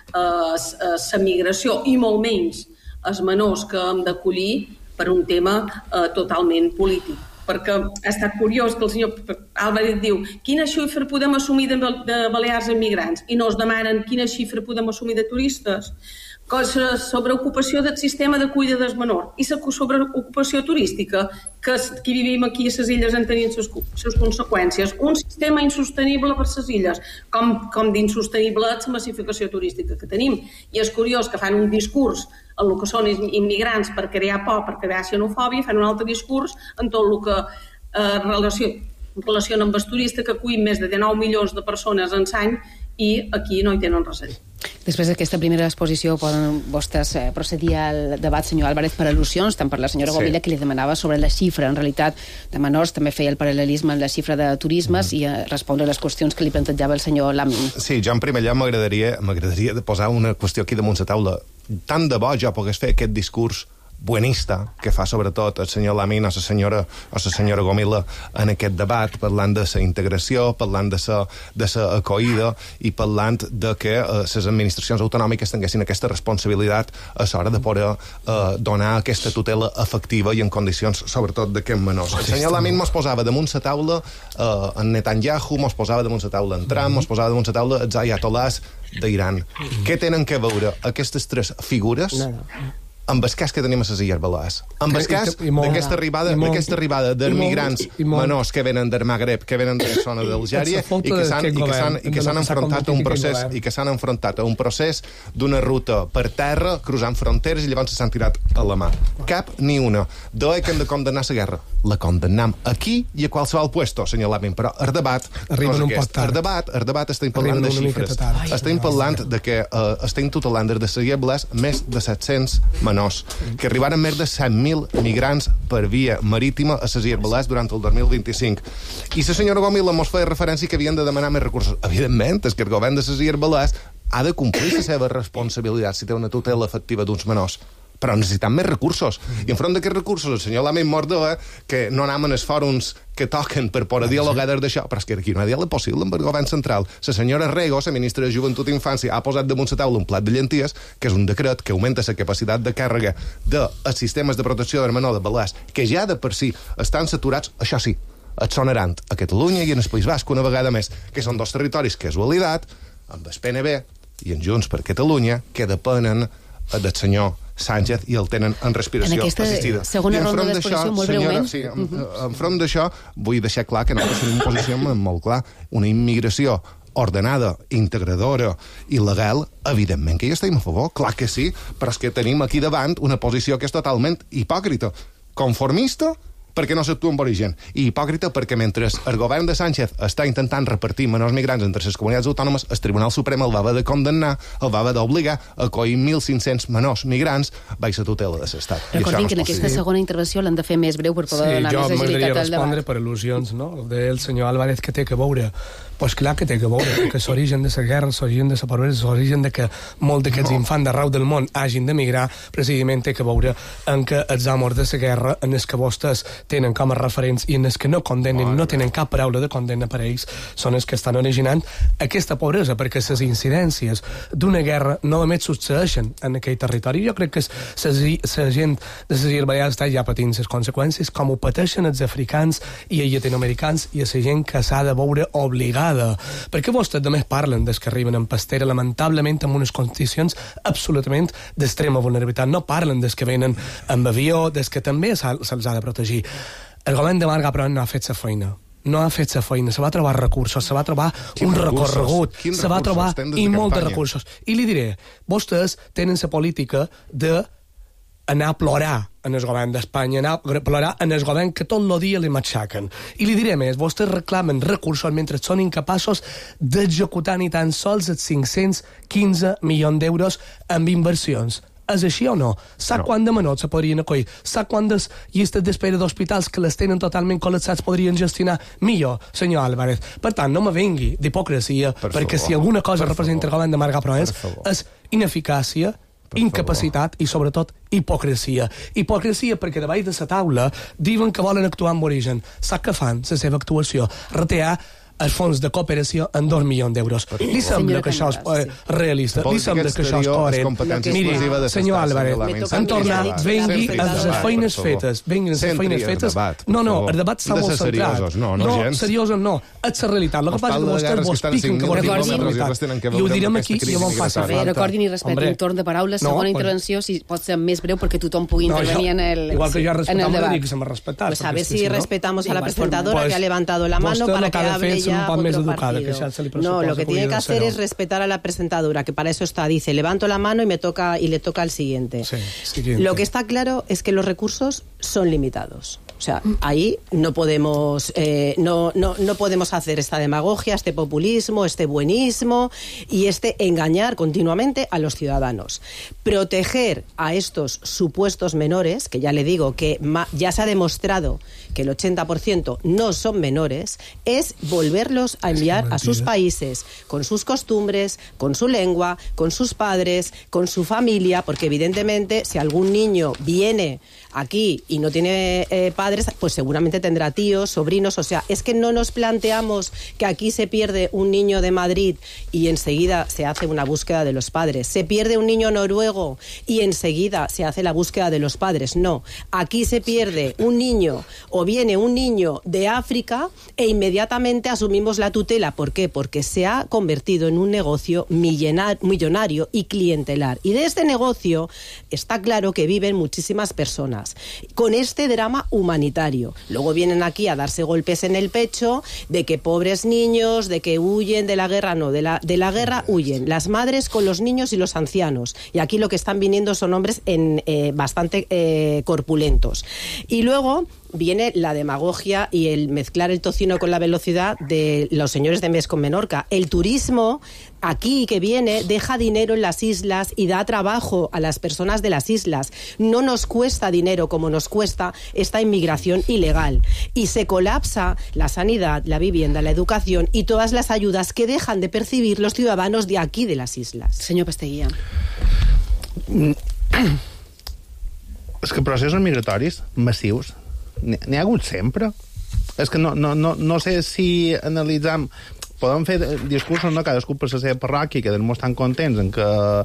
la migració i molt menys els menors que hem d'acollir per un tema totalment polític. Perquè ha estat curiós que el senyor Álvarez diu quina xifra podem assumir de balears immigrants i no es demanen quina xifra podem assumir de turistes. Sobre ocupació del sistema d'acollida dels menors i sobre ocupació turística, que qui vivim aquí a les illes en tenim les conseqüències. Un sistema insostenible per les illes, com d'insostenible és la massificació turística que tenim. I és curiós que fan un discurs en el que són immigrants per crear por, per crear xenofòbia, fan un altre discurs en tot el que relaciona amb el turista, que acull més de 19 milions de persones en l'any i aquí no hi tenen res a dir. Després d'aquesta primera exposició poden vostès procedir al debat, senyor Álvarez, per al·lusions, tant per la senyora Gomila, que li demanava sobre la xifra, en realitat, de menors, també feia el paral·lelisme en la xifra de turismes i respondre a les qüestions que li plantejava el senyor Lamin. Sí, jo en primer lloc m'agradaria de posar una qüestió aquí damunt la taula. Tant de bo jo pogués fer aquest discurs buenista que fa sobretot el senyor Lamin o la senyora Gomila en aquest debat, parlant de la integració, parlant de la acoïda i parlant de que les administracions autonòmiques tinguessin aquesta responsabilitat a l'hora de poder donar aquesta tutela efectiva i en condicions sobretot d'aquests menors. El senyor Lamin mos posava damunt la taula en Netanyahu, mos posava damunt la taula en Trump, mos posava damunt la taula els ayatolás d'Iran. Què tenen que veure aquestes tres figures amb el cas que tenim a les Illes Balears, amb el cas d'aquesta arribada de migrants menors que venen del Magreb, que venen de la zona d'Algèria i que s'han enfrontat a un procés d'una ruta per terra, cruzant fronteres i llavors s'han tirat a la mà. Cap ni una. D'oi que hem de condemnar la guerra? La condemnem aquí i a qualsevol puesto, senyor Lamin, però el debat estem parlant de xifres. Estem parlant de que estem tutelant des de les Illes Balears més de 700 que arribaren més de 100.000 migrants per via marítima a les Illes Balears durant el 2025. I la senyora Gomila mos feia referència que havien de demanar més recursos. Evidentment, és que el govern de les Illes Balears ha de complir la seva responsabilitat si té una tutela efectiva d'uns menors. Però necessitem més recursos. I enfront d'aquests recursos el senyor Lamin morda que no anem als fòrums que toquen per poder dialogar des d'això, però és que aquí no hi ha diàleg possible amb el govern central. La senyora Rego, la ministra de Joventut i Infància, ha posat damunt la taula un plat de llenties, que és un decret que augmenta la capacitat de càrrega dels sistemes de protecció del menor de Balears, que ja de per si estan saturats, això sí, et sonaran a Catalunya i en el País Basc una vegada més, que són dos territoris, casualitat, amb el PNB i en Junts per Catalunya, que depenen del senyor Sánchez i el tenen en respiració assistida. En aquesta segona ronda d'exposició, molt breument. Sí, enfront d'això, vull deixar clar que nosaltres tenim una posició molt clar. Una immigració ordenada, integradora i legal, evidentment que hi estem a favor, clar que sí, però és que tenim aquí davant una posició que és totalment hipòcrita, conformista, perquè no s'actua amb origen, i hipòcrita perquè mentre el govern de Sánchez està intentant repartir menors migrants entre les comunitats autònomes, el Tribunal Suprem el va haver de condemnar, el va haver d'obligar a acollir 1.500 menors migrants baix la tutela de l'Estat. Recordin que en aquesta segona intervenció l'han de fer més breu per poder donar més agilitat al debat. Sí, jo m'agradaria respondre per al·lusions, no? Del senyor Álvarez, que té que veure. Pues clar que té que veure, que l'origen de la guerra, l'origen de la pobresa, l'origen de que molts d'aquests infants d'arreu del món hagin d'emigrar, precisament té que veure en que els amors de la guerra, en els que vostès tenen com a referents i en els que no condemnen, no tenen cap paraula de condemna per a ells, són els que estan originant aquesta pobresa, perquè les incidències d'una guerra no només succeeixen en aquell territori. Jo crec que la gent de les Illes Balears està ja patint les conseqüències, com ho pateixen els africans i els llatinoamericans i la gent que s'ha de veure obligada. Perquè vostès també parlen des que arriben en pastera, lamentablement en unes condicions absolutament d'extrema vulnerabilitat. No parlen des que venen amb avió, des que també se'ls ha de protegir. El govern de Marc Gaprón no ha fet la feina. No ha fet la feina, se va trobar recursos, se va trobar un recorregut, se va trobar i molts recursos. I li diré, vostès tenen la política de anar a plorar en el govern d'Espanya, anar a plorar en el govern que tot el dia li matxaquen. I li diré més, vostès reclamen recursos mentre són incapaços d'executar ni tan sols els 515 milions d'euros amb inversions. És així o no? Sap quant de menors se podrien acollir? Sap quantes llistes d'espera d'hospitals que les tenen totalment col·lapsats podrien gestionar millor, senyor Álvarez? Per tant, no me vengui d'hipocresia, perquè si alguna cosa representa el govern de Marc Gaprón és ineficàcia, incapacitat i, sobretot, hipocresia. Hipocresia perquè davall de la taula diuen que volen actuar amb origen. Sap que fan la seva actuació? Retear el fons de cooperació en 2 milions d'euros. Li sembla que això és realista? Li sembla que això és coherent? Miri, senyor Álvarez, en tornar, vengui a les feines fetes. Venguin a les feines fetes. No, el debat està molt centrat. No, seriosos no. És la realitat. El que passa que vostès vos piquen que vols dir la realitat. I ho direm aquí i llavors faci falta. Recordin i respectin un torn de paraules. Segona intervenció, si pot ser més breu perquè tothom pugui intervenir en el debat. Igual que jo respetamos, dic que se me respetar. Pues a ver si respetamos a la presentadora que ha levantado la mano para que hable ya otro partido. No, lo que tiene que hacer es respetar a la presentadora, que para eso está. Dice, levanto la mano y le toca al siguiente. Sí, siguiente. Lo que está claro es que los recursos son limitados. O sea, ahí no podemos hacer esta demagogia, este populismo, este buenismo y este engañar continuamente a los ciudadanos. Proteger a estos supuestos menores, que ya le digo que ya se ha demostrado que el 80% no son menores, es volverlos a enviar a sus países con sus costumbres, con su lengua, con sus padres, con su familia, porque evidentemente si algún niño viene aquí y no tiene padres, pues seguramente tendrá tíos, sobrinos. O sea, es que no nos planteamos que aquí se pierde un niño de Madrid y enseguida se hace una búsqueda de los padres. Se pierde un niño noruego y enseguida se hace la búsqueda de los padres. No, aquí se pierde un niño o viene un niño de África e inmediatamente asumimos la tutela. ¿Por qué? Porque se ha convertido en un negocio millonario y clientelar. Y de este negocio está claro que viven muchísimas personas con este drama humanitario. Luego vienen aquí a darse golpes en el pecho de que pobres niños, de que huyen de la guerra. No, de la guerra huyen las madres con los niños y los ancianos. Y aquí lo que están viniendo son hombres bastante corpulentos. Y luego viene la demagogia y el mezclar el tocino con la velocidad de los señores de Més con Menorca. El turismo aquí que viene deja dinero en las islas y da trabajo a las personas de las islas. No nos cuesta dinero como nos cuesta esta inmigración ilegal. Y se colapsa la sanidad, la vivienda, la educación y todas las ayudas que dejan de percibir los ciudadanos de aquí de las islas. Senyor Pasteguía. És que processos migratoris massius n'hi ha hagut sempre. És que no sé si analitzam... Podem fer discursos, no? Cadascú per la seva parròquia, quedem-nos tan contents en que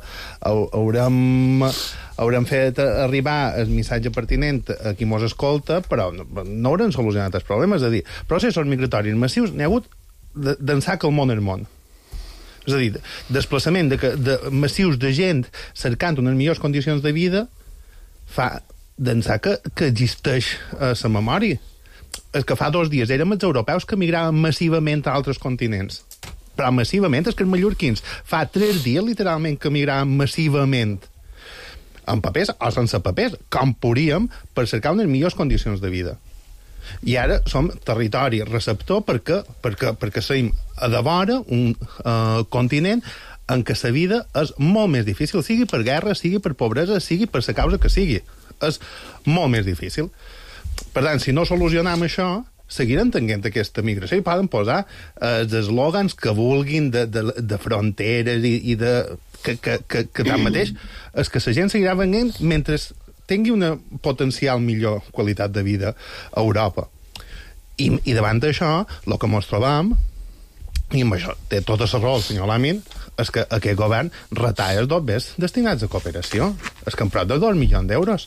haurem fet arribar el missatge pertinent a qui mos escolta, però no haurem solucionat els problemes. És a dir, processos migratoris massius n'hi ha hagut d'ençà que el món és món. És a dir, desplaçament massius de gent cercant unes millors condicions de vida fa d'ençà que existeix la memòria. És que fa 2 dies érem els europeus que migraven massivament a altres continents. Però massivament, és que els mallorquins fa 3 dies, literalment, que migraven massivament amb papers o sense papers, com podríem, per cercar unes millors condicions de vida. I ara som territori receptor perquè som a de vora un continent en què la vida és molt més difícil, sigui per guerra, sigui per pobresa, sigui per la causa que sigui. És molt més difícil. Per tant, si no solucionam això, seguirem tenint aquesta migració i poden posar els eslògans que vulguin de fronteres i de... que tanmateix és que la gent seguirà venint mentre tingui una potencial millor qualitat de vida a Europa. I davant d'això, el que ens trobam, i amb això té tota la raó el senyor Lamin, és que aquest govern retalla els dobbers destinats a cooperació. És que en prop de 2 milions d'euros.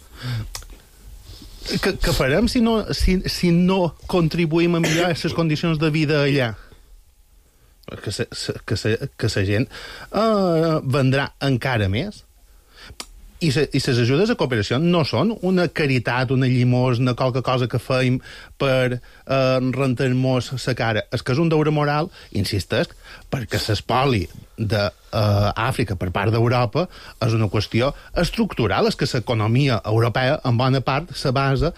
Què farem si no contribuïm a millorar les condicions de vida allà? Que la gent vendrà encara més. I les ajudes a cooperació no són una caritat, una llimosna, qualque cosa que feim per rentar-nos la cara. És que és un deure moral, insistesc, perquè l'espoli d'Àfrica per part d'Europa és una qüestió estructural. És que l'economia europea, en bona part, se basa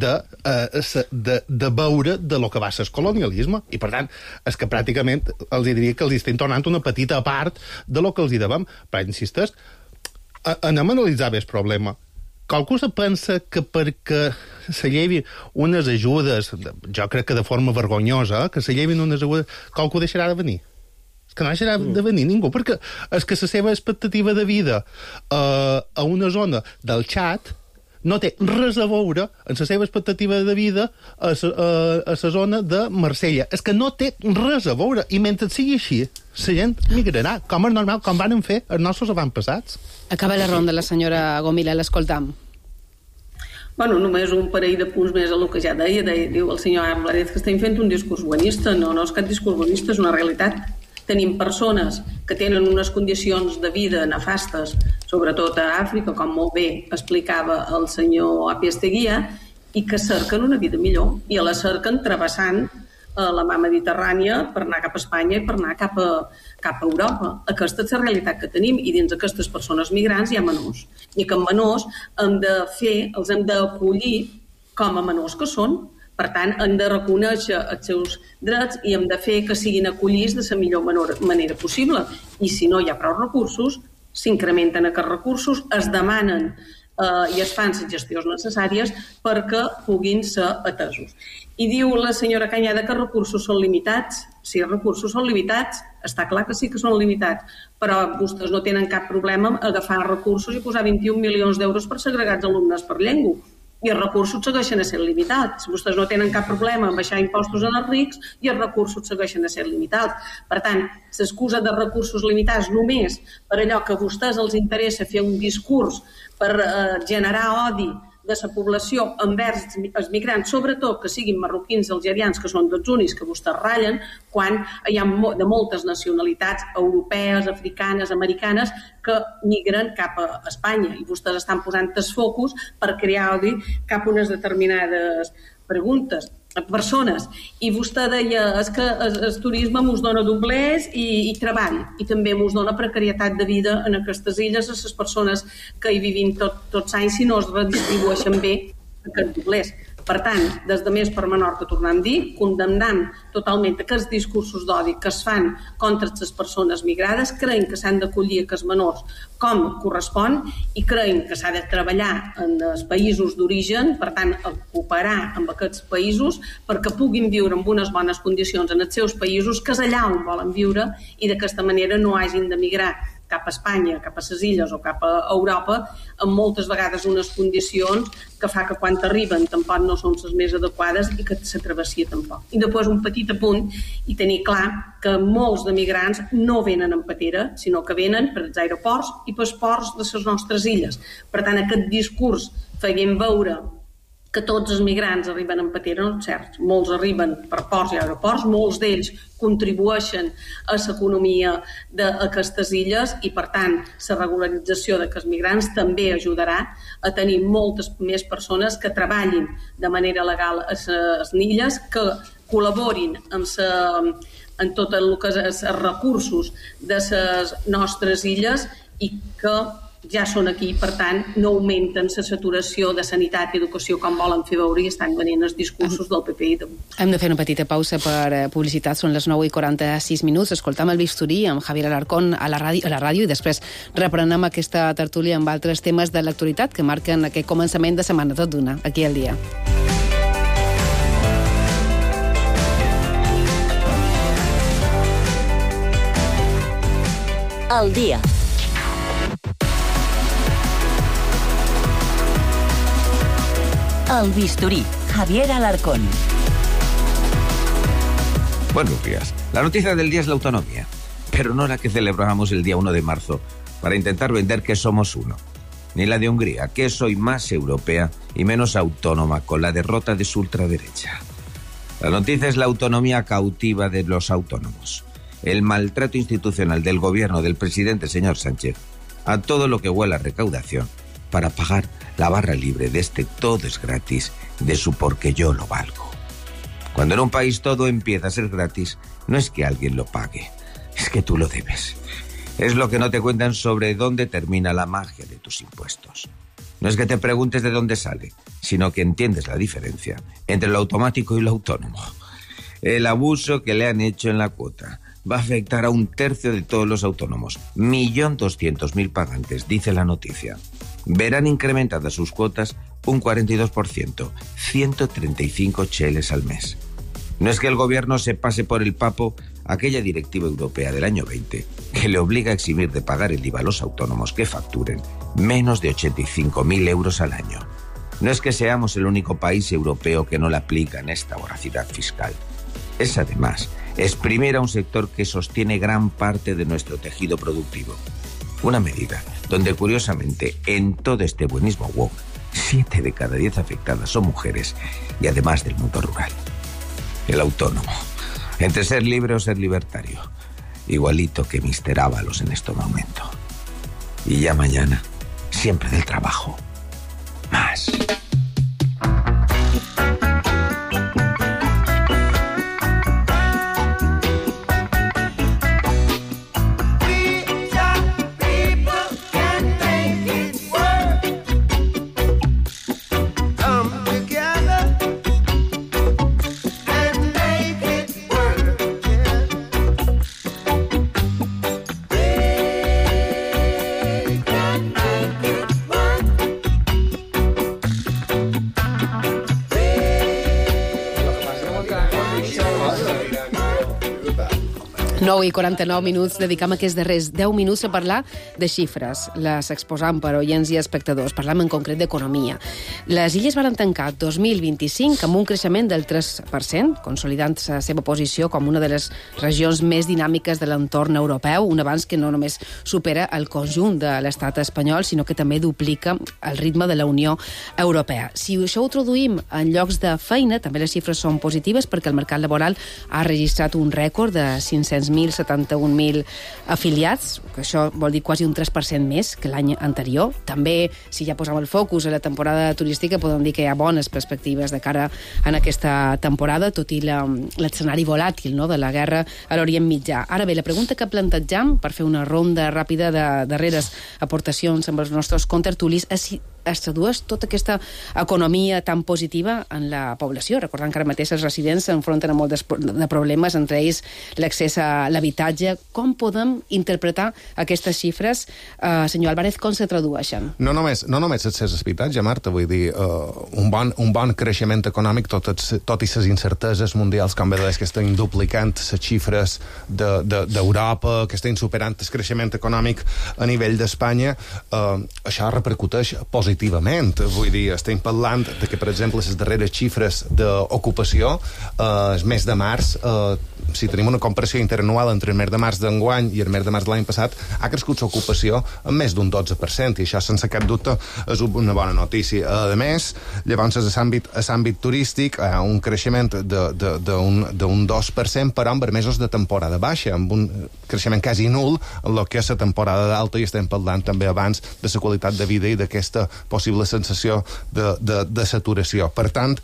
de veure de lo que va ser el colonialisme. I, per tant, és que pràcticament els diria que els estem tornant una petita part de lo que els hi devem. Però, insistesc, anem a analitzar bé el problema. Qualcú se pensa que perquè se llevin unes ajudes, jo crec que de forma vergonyosa, que se llevin unes ajudes, qualcú deixarà de venir. És que no deixarà de venir ningú, perquè és que la seva expectativa de vida a una zona del Txad no té res a veure amb la seva expectativa de vida a la zona de Marsella. És que no té res a veure. I mentre sigui així, la gent migrarà, com és normal, com van fer els nostres avantpassats. Acaba la ronda la senyora Gomila, l'escoltam. Bueno, només un parell de punts més a el que ja deia. Diu el senyor Blades que estem fent un discurs buenista. No és cap discurs buenista, és una realitat. Tenim persones que tenen unes condicions de vida nefastes, sobretot a Àfrica, com molt bé explicava el senyor Apiesteguia, i que cerquen una vida millor. I la cerquen travessant la mar Mediterrània per anar cap a Espanya i per anar cap a Europa. Aquesta és la realitat que tenim i dins d'aquestes persones migrants hi ha menors. I que en menors els hem d'acollir com a menors que són. Per tant, hem de reconèixer els seus drets i hem de fer que siguin acollits de la millor manera possible. I si no hi ha prou recursos, s'incrementen aquests recursos, es demanen i es fan les gestions necessàries perquè puguin ser atesos. I diu la senyora Canyada que els recursos són limitats. Si els recursos són limitats, està clar que sí que són limitats, però vostès no tenen cap problema en agafar recursos i posar 21 milions d'euros per segregats alumnes per llengua. I els recursos segueixen a ser limitats. Vostès no tenen cap problema en baixar impostos als rics i els recursos segueixen a ser limitats. Per tant, l'excusa de recursos limitats només per allò que a vostès els interessa fer un discurs per generar odi de la població envers els migrants, sobretot que siguin marroquins, algerians, que són dels únics que vostès ratllen, quan hi ha de moltes nacionalitats europees, africanes, americanes, que migren cap a Espanya. I vostès estan posant els focus per crear odi cap a unes determinades persones. I vostè deia que el turisme ens dona doblers i treball, i també ens dona precarietat de vida en aquestes illes a les persones que hi vivim tots anys si no es redistribueixen bé aquests doblers. Per tant, des de Més per Menor, que tornem a dir, condemnant totalment aquests discursos d'odi que es fan contra les persones migrades, creiem que s'han d'acollir aquests menors com correspon i creiem que s'ha de treballar en els països d'origen, per tant, cooperar amb aquests països perquè puguin viure en unes bones condicions en els seus països, que és allà on volen viure, i d'aquesta manera no hagin de migrar cap a Espanya, cap a les illes o cap a Europa, amb moltes vegades unes condicions que fa que quan arriben tampoc no són les més adequades i que la travessia tampoc. I després un petit apunt i tenir clar que molts de migrants no venen en patera, sinó que venen per als aeroports i pels ports de les nostres illes. Per tant, aquest discurs feien veure que tots els migrants arriben en patera, no és cert. Molts arriben per ports i aeroports, molts d'ells contribueixen a l'economia d'aquestes illes i, per tant, la regularització d'aquests migrants també ajudarà a tenir moltes més persones que treballin de manera legal a les illes, que col·laborin en tot el que és els recursos de les nostres illes i que ja són aquí, per tant, no augmenten la saturació de sanitat i educació com volen fer veure i estan venint els discursos del PP i de... Hem de fer una petita pausa per publicitat, són les 9:46 minuts, escoltam el Bisturí amb Javier Alarcón a la ràdio i després reprenem aquesta tertúlia amb altres temes de l'actualitat que marquen aquest començament de setmana, tot d'una, aquí al dia. Al dia. El Bisturí, Javier Alarcón. Buenos días. La noticia del día es la autonomía, pero no la que celebramos el día 1 de marzo para intentar vender que somos uno. Ni la de Hungría, que es hoy más europea y menos autónoma con la derrota de su ultraderecha. La noticia es la autonomía cautiva de los autónomos. El maltrato institucional del gobierno del presidente señor Sánchez a todo lo que huela a recaudación para pagar la barra libre de este todo es gratis de su porque yo lo valgo. Cuando en un país todo empieza a ser gratis, no es que alguien lo pague, es que tú lo debes. Es lo que no te cuentan sobre dónde termina la magia de tus impuestos. No es que te preguntes de dónde sale, sino que entiendes la diferencia entre lo automático y lo autónomo. El abuso que le han hecho en la cuota va a afectar a 1/3 de todos los autónomos. 1.200.000 pagantes, dice la noticia. Verán incrementadas sus cuotas un 42%, 135 cheles al mes. No es que el gobierno se pase por el papo aquella directiva europea del año 20 que le obliga a eximir de pagar el IVA a los autónomos que facturen menos de 85.000 euros al año. No es que seamos el único país europeo que no le aplica en esta voracidad fiscal. Es además exprimir a un sector que sostiene gran parte de nuestro tejido productivo. Una medida donde, curiosamente, en todo este buenismo woke, 7 de cada 10 afectadas son mujeres y además del mundo rural. El autónomo, entre ser libre o ser libertario, igualito que Mr. Ábalos en este momento. Y ya mañana, siempre del trabajo. Más. Come together. 9:49, dedicam aquests darrers 10 minuts a parlar de xifres. Les exposam per oients i espectadors. Parlam en concret d'economia. Les Illes van tancar 2025 amb un creixement del 3%, consolidant la seva posició com una de les regions més dinàmiques de l'entorn europeu, un avanç que no només supera el conjunt de l'estat espanyol, sinó que també duplica el ritme de la Unió Europea. Si això ho traduïm en llocs de feina, també les xifres són positives perquè el mercat laboral ha registrat un rècord de 500.000, 71.000 afiliats, que això vol dir quasi un 3% més que l'any anterior. També, si ja posam el focus a la temporada turística, podem dir que hi ha bones perspectives de cara a aquesta temporada, tot i l'escenari volàtil, no?, de la guerra a l'Orient Mitjà. Ara bé, la pregunta que plantejam, per fer una ronda ràpida de darreres aportacions amb els nostres contertulis, és si es tradueix tota aquesta economia tan positiva en la població, recordant que ara mateix els residents s'enfronten a molts de problemes, entre ells l'accés a l'habitatge. Com podem interpretar aquestes xifres? Senyor Álvarez, com se tradueixen? No només l'accés a l'habitatge, Marta, vull dir, un bon creixement econòmic, tot i les incerteses mundials, com bé deies, que estan duplicant les xifres d'Europa, que estan superant el creixement econòmic a nivell d'Espanya, això repercuteix positivament. Vull dir, estem parlant de que, per exemple, les darreres xifres d'ocupació, el mes de març, si tenim una comparació interanual entre el mes de març d'enguany i el mes de març de l'any passat, ha crescut l'ocupació en més d'un 12%, i això, sense cap dubte, és una bona notícia. A més, llavors, a l'àmbit turístic, hi ha un creixement d'un 2%, però amb mesos de temporada baixa, amb un creixement quasi nul en el que és la temporada d'alta, i estem parlant també abans de la qualitat de vida i d'aquesta possible sensació de saturació. Per tant,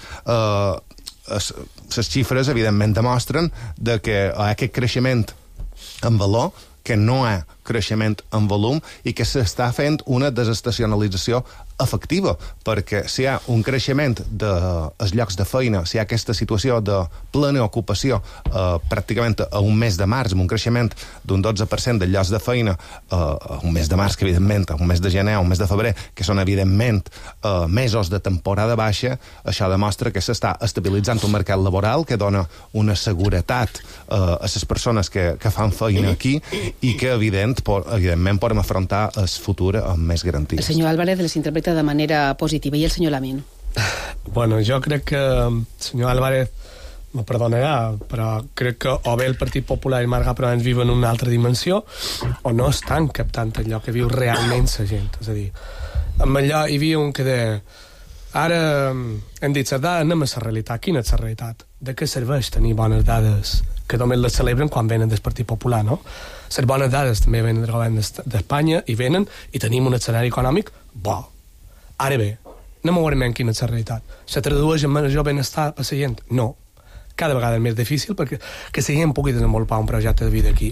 les xifres, evidentment, demostren que aquest creixement en valor, que no hi ha creixement en volum, i que s'està fent una desestacionalització efectiva, perquè si hi ha un creixement dels llocs de feina, si hi ha aquesta situació de plena ocupació pràcticament a un mes de març, amb un creixement d'un 12% dels llocs de feina a un mes de març, que evidentment, a un mes de gener, a un mes de febrer, que són evidentment mesos de temporada baixa, això demostra que s'està estabilitzant un mercat laboral que dona una seguretat a les persones que fan feina aquí, i que evidentment podem afrontar el futur amb més garanties. El senyor Álvarez les interpreta de manera positiva. I el senyor Lamin? Bueno, jo crec que el senyor Álvarez me perdonarà, però crec que o bé el Partit Popular i Marc Provence viuen en una altra dimensió o no estan captant allò que viu realment la gent. És a dir, amb allò hi havia un que deia, ara hem dit les dades, anem a la realitat. Quina és la realitat? De què serveix tenir bones dades que només les celebren quan venen del Partit Popular, no? Les bones dades també venen del govern d'Espanya i venen i tenim un escenari econòmic bo. Ara bé, anem a veure quina és la realitat. Se tradueix en major benestar per la gent? No. Cada vegada és més difícil perquè que la gent pugui desenvolupar un projecte de vida aquí.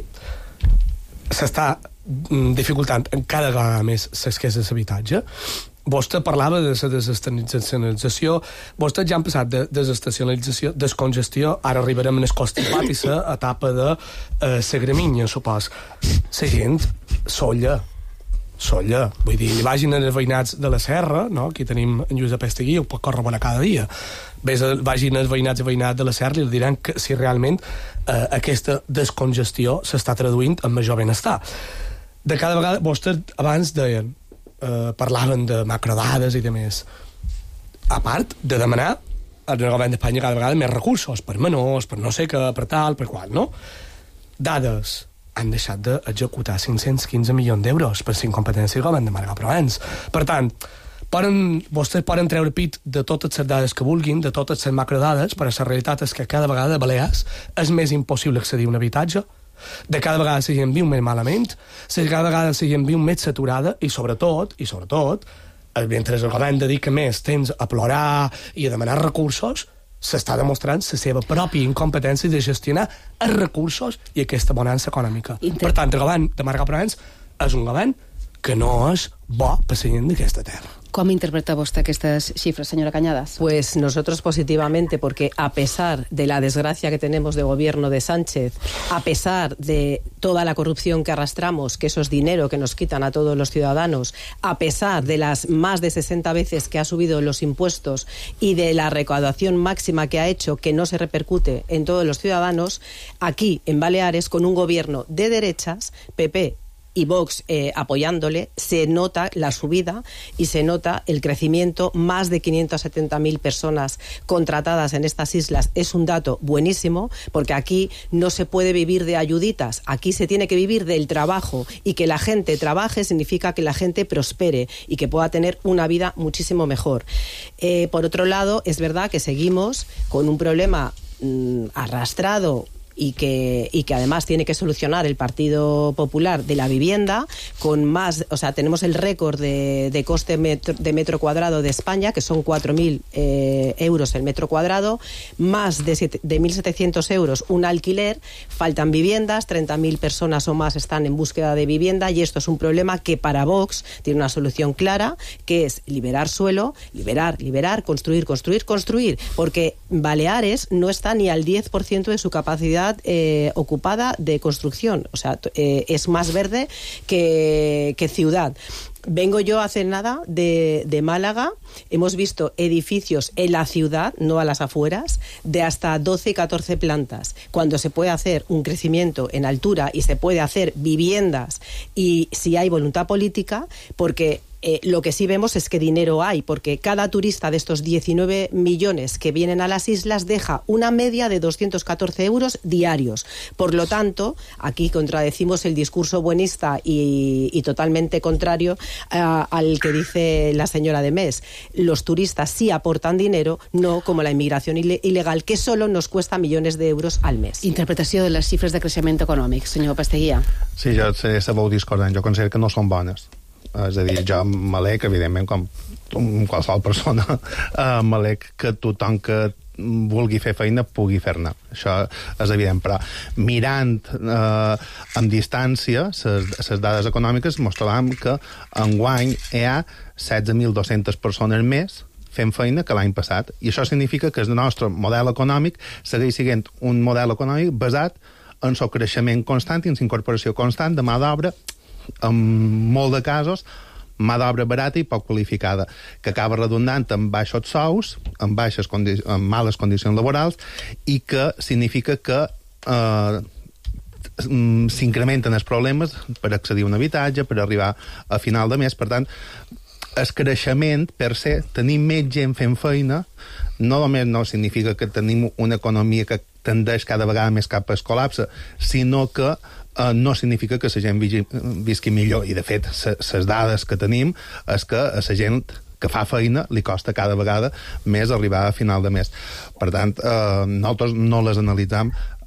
S'està dificultant cada vegada més l'accés a l'habitatge. Vostè parlava de la desestacionalització, vostès ja han passat de desestacionalització, descongestió, ara arribarem en el constipat i l'etapa de la gramínia, supos. La gent solla, vull dir, vagin als veïnats de la Serra, no? Aquí tenim en Josep Estegui, ho pot corroborar cada dia. Vagin als veïnats i veïnats de la Serra i els diran que si realment aquesta descongestió s'està traduint en major benestar. De cada vegada, vostès abans deien, parlaven de macrodades i de més. A part de demanar al govern d'Espanya cada vegada més recursos per menors, per no sé què, per tal, per qual, no? Dades. Han deixat d'executar 515 milions d'euros per ser incompetència del govern de Marc Provence. Per tant, vostès poden treure pit de totes les dades que vulguin, de totes les macrodades, però la realitat és que cada vegada a Balears és més impossible accedir a un habitatge, de cada vegada la gent viu més malament, cada vegada la gent viu més saturada i sobretot, mentre el govern dedica més temps a plorar i a demanar recursos, s'està demostrant la seva pròpia incompetència de gestionar els recursos i aquesta bonança econòmica. Per tant, el govern de Marc Provence és un govern que no és bo per la gent d'aquesta terra. ¿Cómo interpreta usted estas cifras, señora Cañadas? Pues nosotros positivamente, porque a pesar de la desgracia que tenemos de gobierno de Sánchez, a pesar de toda la corrupción que arrastramos, que eso es dinero que nos quitan a todos los ciudadanos, a pesar de las más de 60 veces que ha subido los impuestos y de la recaudación máxima que ha hecho, que no se repercute en todos los ciudadanos, aquí en Baleares, con un gobierno de derechas, PP y Vox apoyándole, se nota la subida y se nota el crecimiento, más de 570.000 personas contratadas en estas islas. Es un dato buenísimo, porque aquí no se puede vivir de ayuditas, aquí se tiene que vivir del trabajo, y que la gente trabaje significa que la gente prospere y que pueda tener una vida muchísimo mejor. Por otro lado, es verdad que seguimos con un problema arrastrado y que además tiene que solucionar el Partido Popular, de la vivienda, con más, o sea, tenemos el récord de coste de metro cuadrado de España, que son 4.000 euros el metro cuadrado, más de 1.700 euros un alquiler, faltan viviendas, 30.000 personas o más están en búsqueda de vivienda, y esto es un problema que para Vox tiene una solución clara, que es liberar suelo, liberar, construir, porque Baleares no está ni al 10% de su capacidad ocupada de construcción, o sea, es más verde que ciudad. Vengo yo hace nada de Málaga, hemos visto edificios en la ciudad, no a las afueras, de hasta 12 y 14 plantas, cuando se puede hacer un crecimiento en altura y se puede hacer viviendas, y si hay voluntad política, porque lo que sí vemos es que dinero hay, porque cada turista de estos 19 millones que vienen a las islas deja una media de 214 euros diarios. Por lo tanto, aquí contradecimos el discurso buenista y totalmente contrario al que dice la señora de Mes. Los turistas sí aportan dinero, no como la inmigración ilegal, que solo nos cuesta millones de euros al mes. Interpretació de les xifres de creixement econòmic, senyor Pasteguía. Sí, jo sé sabeu discordant. Jo considero que no són bones. És a dir, jo m'alec, evidentment, com qualsevol persona, m'alec que tothom que vulgui fer feina pugui fer-ne. Això és evident, però mirant amb distància les dades econòmiques, ens trobam que enguany hi ha 16.200 persones més fent feina que l'any passat, i això significa que el nostre model econòmic segueix sent un model econòmic basat en el creixement constant i en la incorporació constant de mà d'obra, en molt de casos, mà d'obra barata i poc qualificada, que acaba redundant en baixos sous, en males condicions laborals, i que significa que s'incrementen els problemes per accedir a un habitatge, per arribar a final de mes. Per tant, el creixement, per se, tenir més gent fent feina, no només no significa que tenim una economia que tendeix cada vegada més cap al col·lapse, sinó que no significa que la gent visqui millor, i de fet les dades que tenim és que a la gent que fa feina li costa cada vegada més arribar a final de mes. Per tant, nosaltres no les analitzam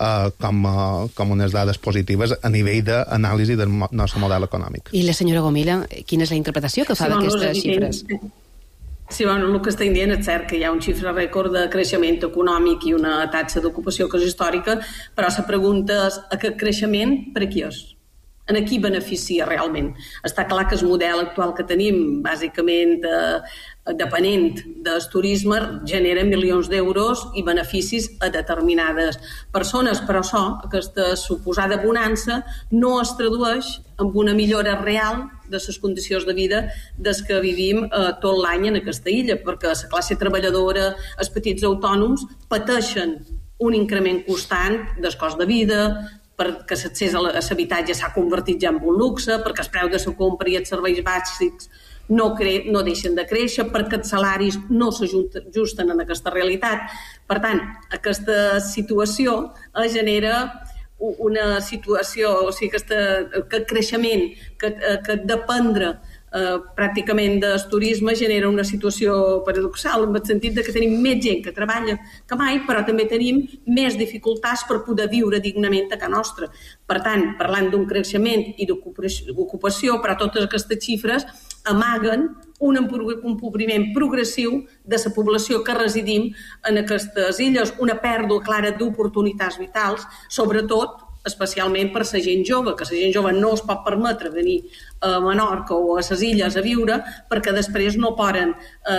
com unes dades positives a nivell d'anàlisi del nostre model econòmic. I la senyora Gomila, quina és la interpretació que fa d'aquestes xifres? Sí, bueno, el que estem dient és cert que hi ha un xifra rècord de creixement econòmic i una taxa d'ocupació que és històrica, però la pregunta és aquest creixement per a qui és? En qui beneficia realment? Està clar que el model actual que tenim, bàsicament depenent del turisme, genera milions d'euros i beneficis a determinades persones, però aquesta suposada bonança no es tradueix en una millora real de les condicions de vida des que vivim tot l'any en aquesta illa, perquè la classe treballadora, els petits autònoms, pateixen un increment constant del cost de vida, perquè l'accés a l'habitatge s'ha convertit ja en un luxe, perquè el preu de la compra i els serveis bàsics no deixen de créixer, perquè els salaris no s'ajusten en aquesta realitat. Per tant, aquesta situació genera una situació, o sigui, aquest creixement que dependre pràcticament del turisme genera una situació paradoxal, en el sentit que tenim més gent que treballa que mai, però també tenim més dificultats per poder viure dignament a casa nostra. Per tant, parlant d'un creixement i d'ocupació, però totes aquestes xifres amaguen un empobriment progressiu de la població que residim en aquestes illes, una pèrdua clara d'oportunitats vitals, sobretot especialment per la gent jove, que la gent jove no es pot permetre venir a Menorca o a les illes a viure perquè després no poden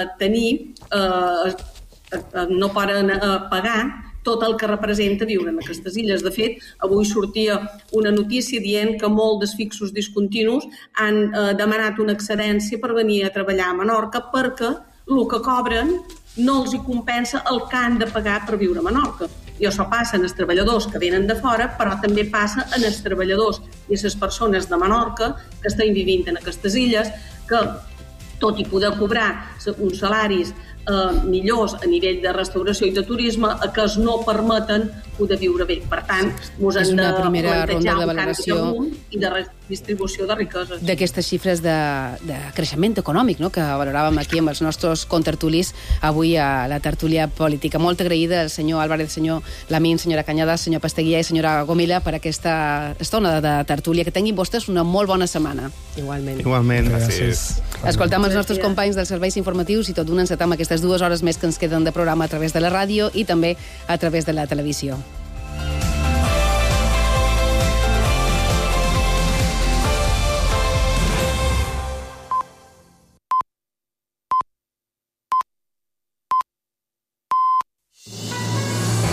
no poden pagar tot el que representa viure en aquestes illes. De fet, avui sortia una notícia dient que molts dels fixos discontinus han demanat una excedència per venir a treballar a Menorca perquè el que cobren no els hi compensa el que han de pagar per viure a Menorca. I això passa en els treballadors que venen de fora, però també passa en els treballadors i les persones de Menorca que estan vivint en aquestes illes, que tot i poder cobrar uns salaris millors a nivell de restauració i de turisme, que es no permeten poder viure bé. Per tant, ens hem de plantejar un canvi de munt i de redistribució de riqueses. D'aquestes xifres de creixement econòmic, no?, que valoràvem aquí amb els nostres contertulis avui a la tertúlia política. Molt agraïda al senyor Álvarez, senyor Lamín, senyora Cañada, senyor Pasteguía i senyora Gomila per aquesta estona de tertúlia. Que tinguin vostès una molt bona setmana. Igualment. Igualment, gràcies. Escoltam els nostres companys dels serveis informatius i tot d'un encetam aquestes 2 hores més que ens queden de programa a través de la ràdio i també a través de la televisió.